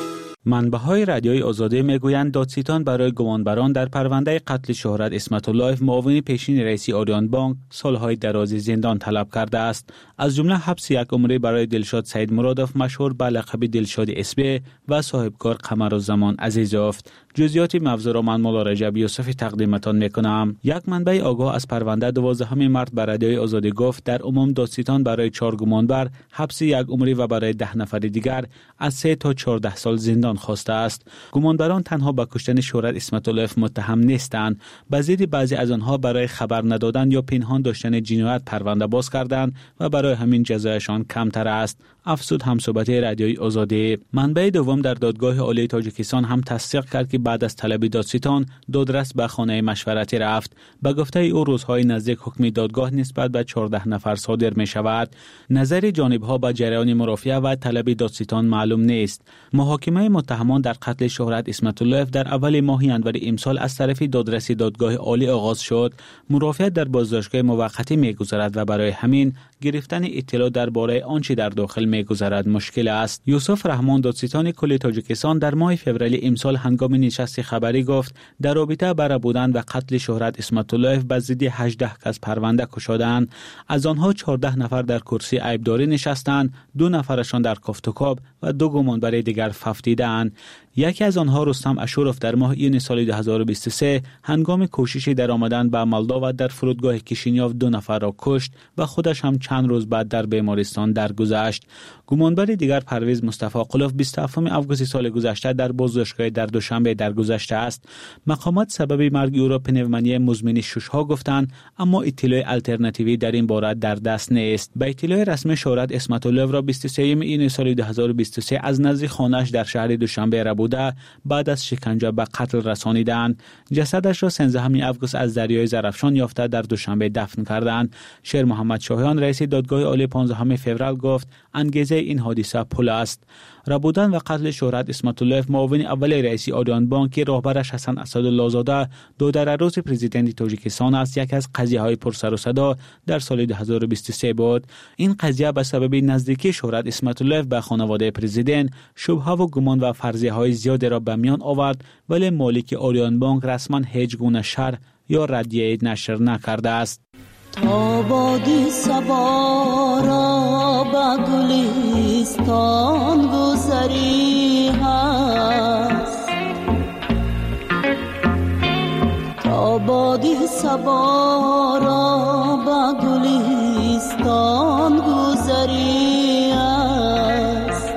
منبع‌های رادیوی آزادی میگویند دادستان برای گمانبران در پرونده قتل شهرت اسمت الله معاون پیشین رئیس آریان بانک سالهای درازی زندان طلب کرده است. از جمله حبس یک عمری برای دلشاد سید مرادوف مشهور به لقب دلشاد اسبی و صاحبکار قمرالزمان عزیزوف. جزئیات موضوع را من مولا رجب یوسفی تقدیمتان میکنم. یک منبع آگاه از پرونده 12 مارس به رادیوی آزادی گفت در عموم دادستان برای 4 گمانبر حبس یک عمری و برای 10 نفر دیگر از 3 تا 14 سال زندان خواسته است. گمانبران تنها به کشتن شهرت اسمت الله متهم نیستند. به ضد بعضی از آنها برای خبر ندادن یا پنهان داشتن جنایت پرونده باز کردند و برای همین جزایشان کمتر است. افزود همصحبت رادیوی آزادی. منبع دوم در دادگاه عالی تاجیکستان هم تصدیق کرد که بعد از طلب دادستان دادرس به خانه مشورتی رفت. به گفته او روزهای نزدیک حکم دادگاه نسبت به 14 نفر صادر می شود. نظر جانبها به جریان مرافعه و طلب دادستان معلوم نیست. محاکمه متهمان در قتل شهرت اسمت الله در اول ماه انور امسال از طرف دادرس دادگاه عالی آغاز شد. مرافعه در بازداشتگاه موقتی می‌گذرد و برای همین گرفتن اطلاع درباره آنچه در داخل می‌گذرد مشکل است. یوسف رحمان دادستان کل تاجیکستان در ماه فوریه امسال هنگام نشست خبری گفت در رابطه بر بودن و قتل شهرت اسمت الله به ضد 18 کس پرونده گشودند. از آنها 14 نفر در کرسی عیبداری نشستند، 2 نفرشان در کافتوکاب و 2 گمانبر دیگر ففتیدند. یکی از آنها رستم اشورف در ماه ایون سال 2023 هنگام کوشش در آمدن به مالداوا در فرودگاه کشینیاف 2 نفر را کشت و خودش هم چند روز بعد در بیمارستان درگذشت. گمانبر دیگر پرویز مصطفی قلوف 27 آگوست سال گذشته در بازداشتگاه در دوشنبه درگذشته است. مقامات سبب مرگ او را پنومونی مزمن شش‌ها گفتند، اما اطلاع آلترناتیوی در این باره در دست نیست. به اطلاع رسمی شهرت اسمت الله را 23 ایون سال 2023 از نزد خانه‌اش در شهر دوشنبه ربوده بعد از شکنجه به قتل رسانیدند. جسدش را 13 آگوست از دریای زرافشان یافته در دوشنبه دفن کردند. شیر محمد شاهیان رئیس دادگاه عالی 15 فوریه گفت انگیزه این حادثه پول است. ربودن و قتل شهرت اسمت الله معاون اول رئیس آریان بانک که راهبرش حسن اسدالله زاده دودرروز پرزیدنت تاجیکستان است یک از قضیه‌های پرسر و صدا در سال 2023 بود. این قضیه به سبب نزدیکی شهرت اسمت الله به خانواده پرزیدنت شبهه و گمان و فرضیه‌های زیادی را به میان آورد، ولی مالک آریان بانک رسما هیچ گونه شرح یا ردیه نشر نکرده است.
آبادی صبا را به گلستان گذری هست، آبادی صبا را به گلستان گذری هست،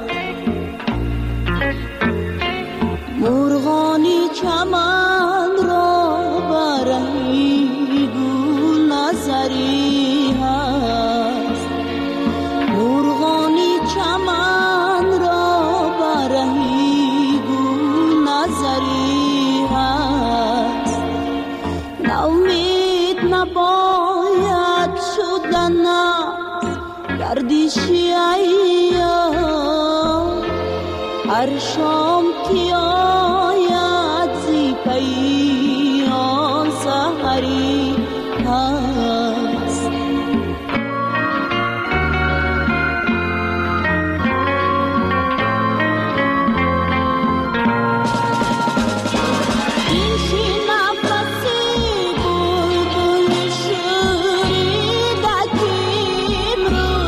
مرغانی چمن را برهی گل نظری هست، مرغانی چمن را برهی گل نظری هست، نومید نباید شدن گردشی ایام، هر شام که آید زی پیام سحری هست.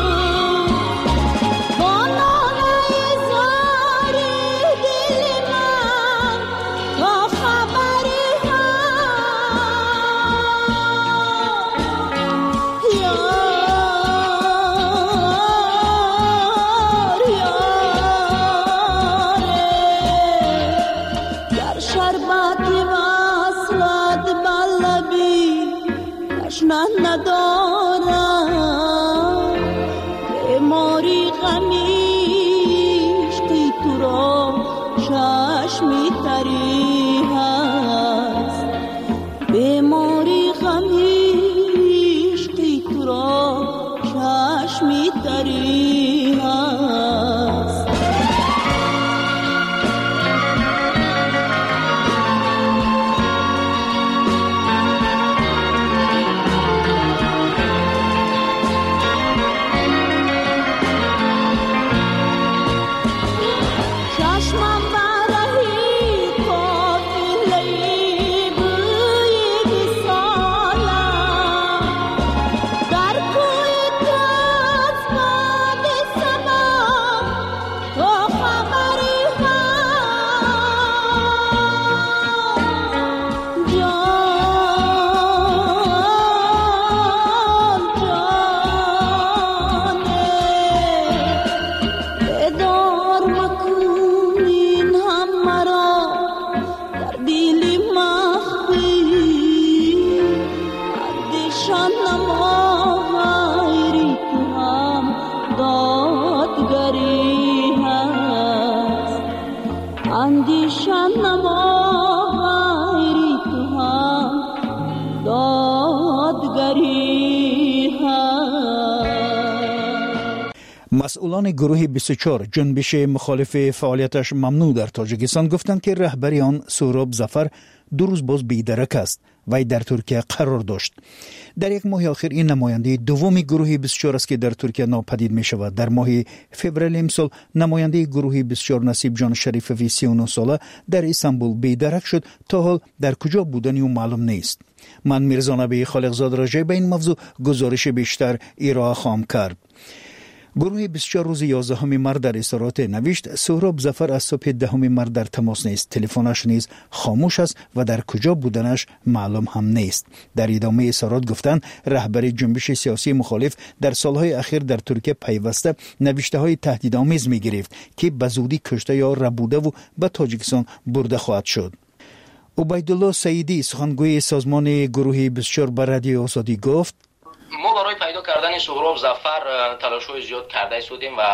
دل من اندیشم نما غیری تو هم دادگری هم.
مسئولان گروه 24 جنبش مخالف فعالیتش ممنوع در تاجیکستان گفتند که رهبر آن سهراب ظفر 2 روز باز بی‌درک است و در ترکیه قرار داشت. در یک ماه آخر این نماینده دوم گروه 24 است که در ترکیه ناپدید می شود. در ماه فوریه امسال نماینده گروه 24 نصیب جان شریفوی 39 ساله در استانبول بی‌درک شد. تا حال در کجا بودنی او معلوم نیست. من میرزا نبی خالقزاد راجع به این موضوع گزارش بیشتر ارائه خواهم کرد. گروه 24 روز 11 مارس در اظهارات نوشت سهراب ظفر از صبح 10 مارس در تماس نیست، تلفنش نیز خاموش است و در کجا بودنش معلوم هم نیست. در ادامه اظهارات گفتند رهبر جنبش سیاسی مخالف در سالهای اخیر در ترکیه پیوسته نوشته‌های تهدیدآمیز می‌گرفت که به زودی کشته یا ربوده و به تاجیکستان برده خواهد شد. عبیدالله سعیدی سخنگوی سازمان گروه 24 به رادیو آزادی گفت
ما برای پیدا کردن سهراب ظفر تلاش‌های زیاد کرده شدیم و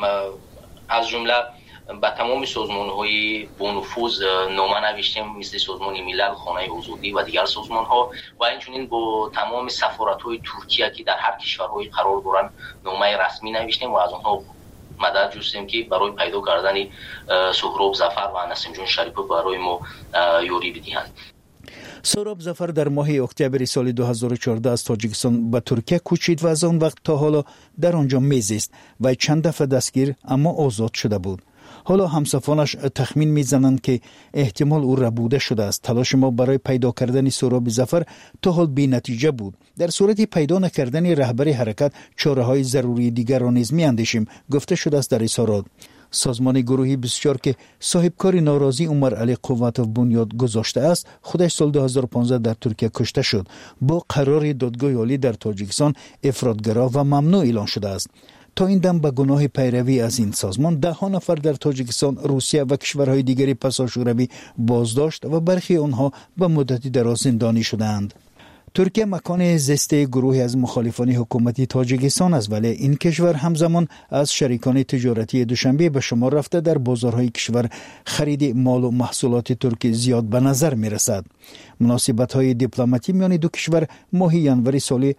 از جمله به تمام سازمان‌های بانفوذ نامه نوشتیم مثل سازمان ملل، خانه آزادی و دیگر سازمان‌ها و همچنین با تمام سفارت‌های ترکیه که در هر کشورهای قرار دارند نامه رسمی نوشتیم و از آنها مدد جستیم که برای پیدا کردن سهراب ظفر و نسیم جان شریفوی برای ما یاری بدهند.
سهراب ظفر در ماه اکتبر سال 2014 از تاجیکستان به ترکیه کوچید و از آن وقت تا حالا در آنجا میزیست و چند دفعه دستگیر اما آزاد شده بود. حالا همسفانش تخمین میزنند که احتمال او ربوده شده است. تلاش ما برای پیدا کردن سهراب ظفر تا حال بی نتیجه بود. در صورت پیدا نکردن رهبر حرکت چاره‌های ضروری دیگر را نیز می‌اندیشیم، گفته شده است در اظهارات. سازمان گروهی 24 که صاحبکار ناراضی عمر علی قوتوف بنیاد گذاشته است خودش سال 2015 در ترکیه کشته شد. با قرار دادگاه عالی در تاجیکستان افراطگرا و ممنوع اعلان شده است. تا این دم به گناه پیروی از این سازمان 10 نفر در تاجیکستان، روسیه و کشورهای دیگری پساشوروی بازداشت و برخی آنها به مدتی دراز زندانی شدند. ترکیه مکان زیست گروهی از مخالفان حکومتی تاجیکستان است، ولی این کشور همزمان از شریکان تجارتی دوشنبه به شمار رفته در بازارهای کشور خرید مال و محصولات ترکی زیاد به نظر می رسد. مناسبت‌های دیپلماتی میان دو کشور ماه ینوری سال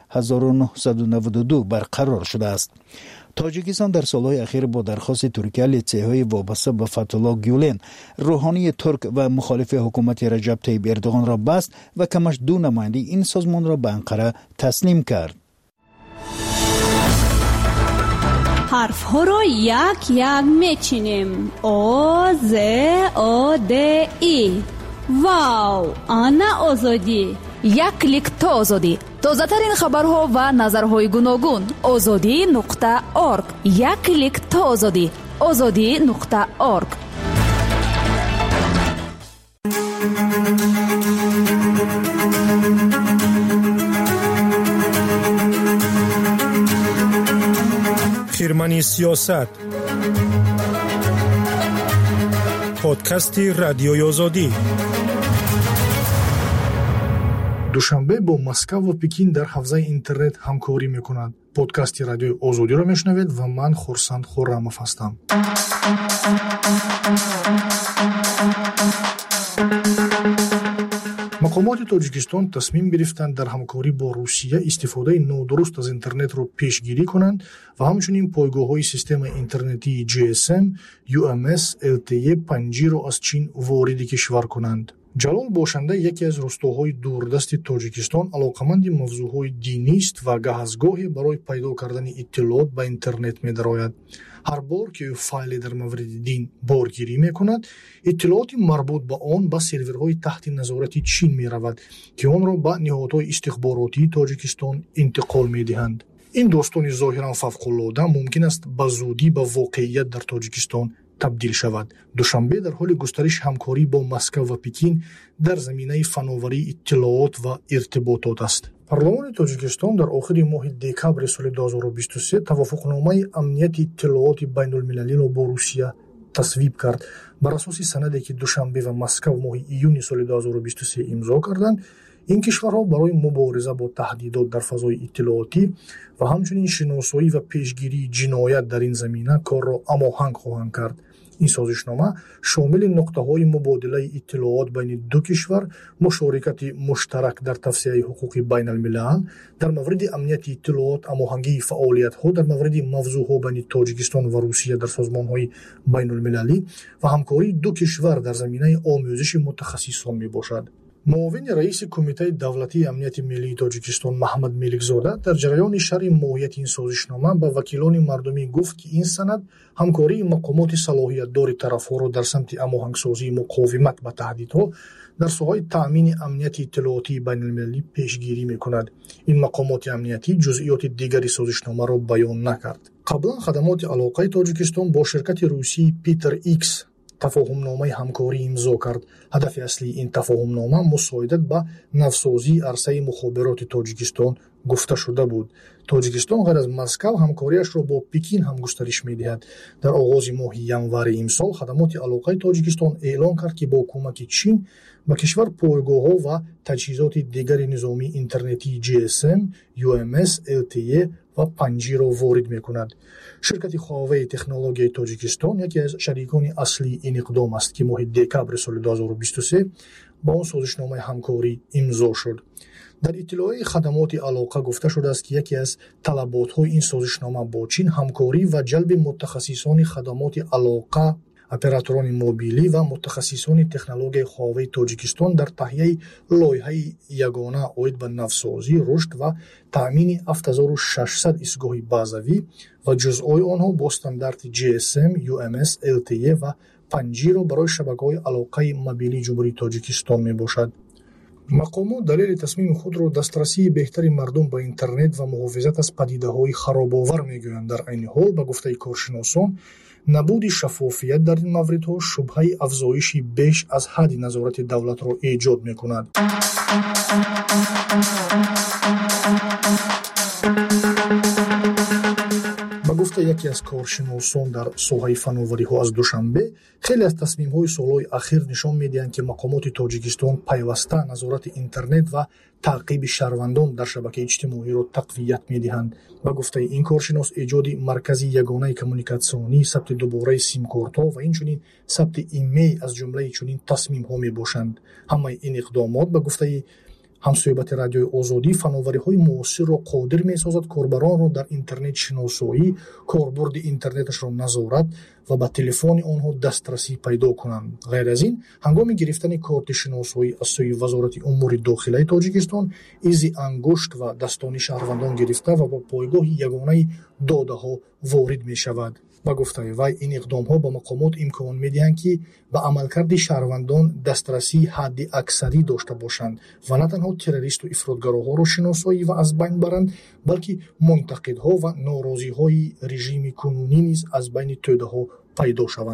1992 برقرار شده است. تاجیکستان در سالهای اخیر با درخواست ترکیه لیسه‌های وابسته به فتح‌الله گولن، روحانی ترک و مخالف حکومت رجب طیب اردوغان را بست و کمش 2 نماینده این سازمان را به انقره تسلیم کرد.
حرف ها را یک یک میچینیم. او ز او د ای. واو، آنا آزادی.
یک کلیک تا آزادی. تازه ترین خبرها و نظرهای گوناگون. azadi.org. یک کلیک تا آزادی. azadi.org.
خیرمنی سیاست، پادکست رادیوی آزادی. دوشنبه با مسکو و پکین در حوزه اینترنت همکاری میکنند. پادکست رادیوی آزادی را میشنوید و من خورسند خورموف هستم. مقامات تاجیکستان تصمیم گرفتند در همکاری با روسیه استفاده نادرست از اینترنت را پیشگیری کنند و همچنین پایگاه‌های سیستم اینترنتی GSM، UMS، LTE 5G را از چین وارد کشور کنند. جلال باشنده یکی از روستاهای دوردست تاجیکستان علاقمند موضوعهای دینی است و گهزگاهی برای پیدا کردن اطلاعات به اینترنت می‌دراید. هر بار که فایلی در مورد دین بارگیری می‌کند، اطلاعات مربوط به آن به سرورهای تحت نظارت چین می‌رود که آن را به نهادهای استخباراتی تاجیکستان انتقال می‌دهند. این داستان ظاهراً فوق‌العاده ممکن است به زودی به واقعیت در تاجیکستان تبدیل شود. دوشنبه در حال گسترش همکاری با مسکو و پکین در زمینه فناوری اطلاعات و ارتباطات است. پارلمان تاجیکستان در آخر ماه دکبر سال 2023 توافقنامه امنیت اطلاعات بین المللی را با روسیه تصویب کرد. بر اساس سندی که دوشنبه و مسکو ماه ایون سال 2023 امضا کردند، این کشورها برای مبارزه با تهدیدات در فضای اطلاعاتی و همچنین شناسایی و پیشگیری جنایت در این زمینه کار را هماهنگ خواهند کرد. این سازشنامه شامل نقطه‌های مبادله اطلاعات بین دو کشور، مشارکت مشترک در توسعه حقوق بین الملل، در مورد امنیت اطلاعات، هماهنگی فعالیت‌ها در مورد موضوع‌ها بین تاجیکستان و روسیه در سازمان‌های بین المللی و همکاری دو کشور در زمینه آموزش متخصصان میباشد. معاون رئیس کمیته دولتی امنیت ملی تاجیکستان محمد ملیکزاده در جریان شرح ماهیت این سازشنامه به وکیلان مردمی گفت که این سند همکاری مقامات صلاحیت‌دار طرف‌ها را در سمت هماهنگسازی مقاومت به تهدیدها در ساحه تأمین امنیت اطلاعاتی بین المللی پیشگیری می‌کند. این مقامات امنیتی جزئیات دیگری سازشنامه را بیان نکرد. قبلا خدمات علاقه تاجیکستان با شرکت روسی پیتر ایکس تفاهمنامه همکاری امضا کرد. هدف اصلی این تفاهمنامه مساعدت به نوسازی عرصه مخابرات تاجیکستان گفته شده بود. تاجیکستان غیر از مسکو همکاریش را با پکین هم گسترش می‌دهد. در آغاز ماه ینور امسال خدمات علاقه تاجیکستان اعلام کرد که با کمک چین به کشور پایگاه‌ها و تجهیزات دیگر نظامی اینترنتی GSM, UMS, LTE و 5G را وارد می‌کند. شرکت هواوی تکنولوژی تاجیکستان یکی از شریکان اصلی این اقدام است که ماه دکبر سال 2023 با آن سازشنامه همکاری امضا شد. در اطلاع خدمات علاقه گفته شده است که یکی از طلبات‌های این سازشنامه با چین همکاری و جلب متخصصان خدمات علاقه، اپراتوران موبیلی و متخصصان تکنولوژی هواوی تاجیکستان در تهیه لایحه یگانه عاید به نوسازی، رشد و تأمین 7600 ایستگاه بازوی و جزءهای آنها با استاندارد GSM, UMS, LTE و 5G را برای شبکه‌های علاقه موبیلی جمهوری تاجیکستان میباشد. مقامات دلیل تصمیم خود را دسترسی بهتر مردم به اینترنت و محافظت از پدیده‌های خراب‌آور میگویند. در عین حال به گفته کارشناسان نبود شفافیت در این موردها شبهه افزایشی بیش از حد نظارت دولت را ایجاد می‌کند. با گفته یکی از کارشناسان در ساحه فناوری‌ها از دوشنبه، خیلی از تصمیم‌های سال‌های اخیر نشان می‌دهند که مقامات تاجیکستان پیوسته نظارت اینترنت و تعقیب شهروندان در شبکه اجتماعی را تقویت می‌دهند. با گفته این کارشناس ایجاد مرکز یگانه کمیونیکاسیونی، ثبت دوباره سیم کارت‌ها و اینچنین ثبت ایمیل از جمله چنین تصمیم‌ها میباشند. همه این اقدامات با گفته همصحبت رادیوی آزادی فناوری‌های معاصر را قادر می‌سازد کاربران را در اینترنت شناسایی، کاربرد اینترنتش را نظارت و به تلفن آنها دسترسی پیدا کنند. غیر از این، هنگام گرفتن کارت شناسایی از سوی وزارت امور داخلی تاجیکستان، ایزی انگشت و دستان شهروندان گرفته و با پایگاه یگانه داده‌ها وارد می‌شود. با گفته وی این اقدام‌ها به مقامات امکان می‌دهند که به عملکرد شهروندان دسترسی حد اکثری داشته باشند و نه تنها تروریست و افراطگراها را شناسایی و از بین برند، بلکه منتقدها و ناراضی‌های رژیم کنونی نیز از بین توده‌ها پیدا شوند.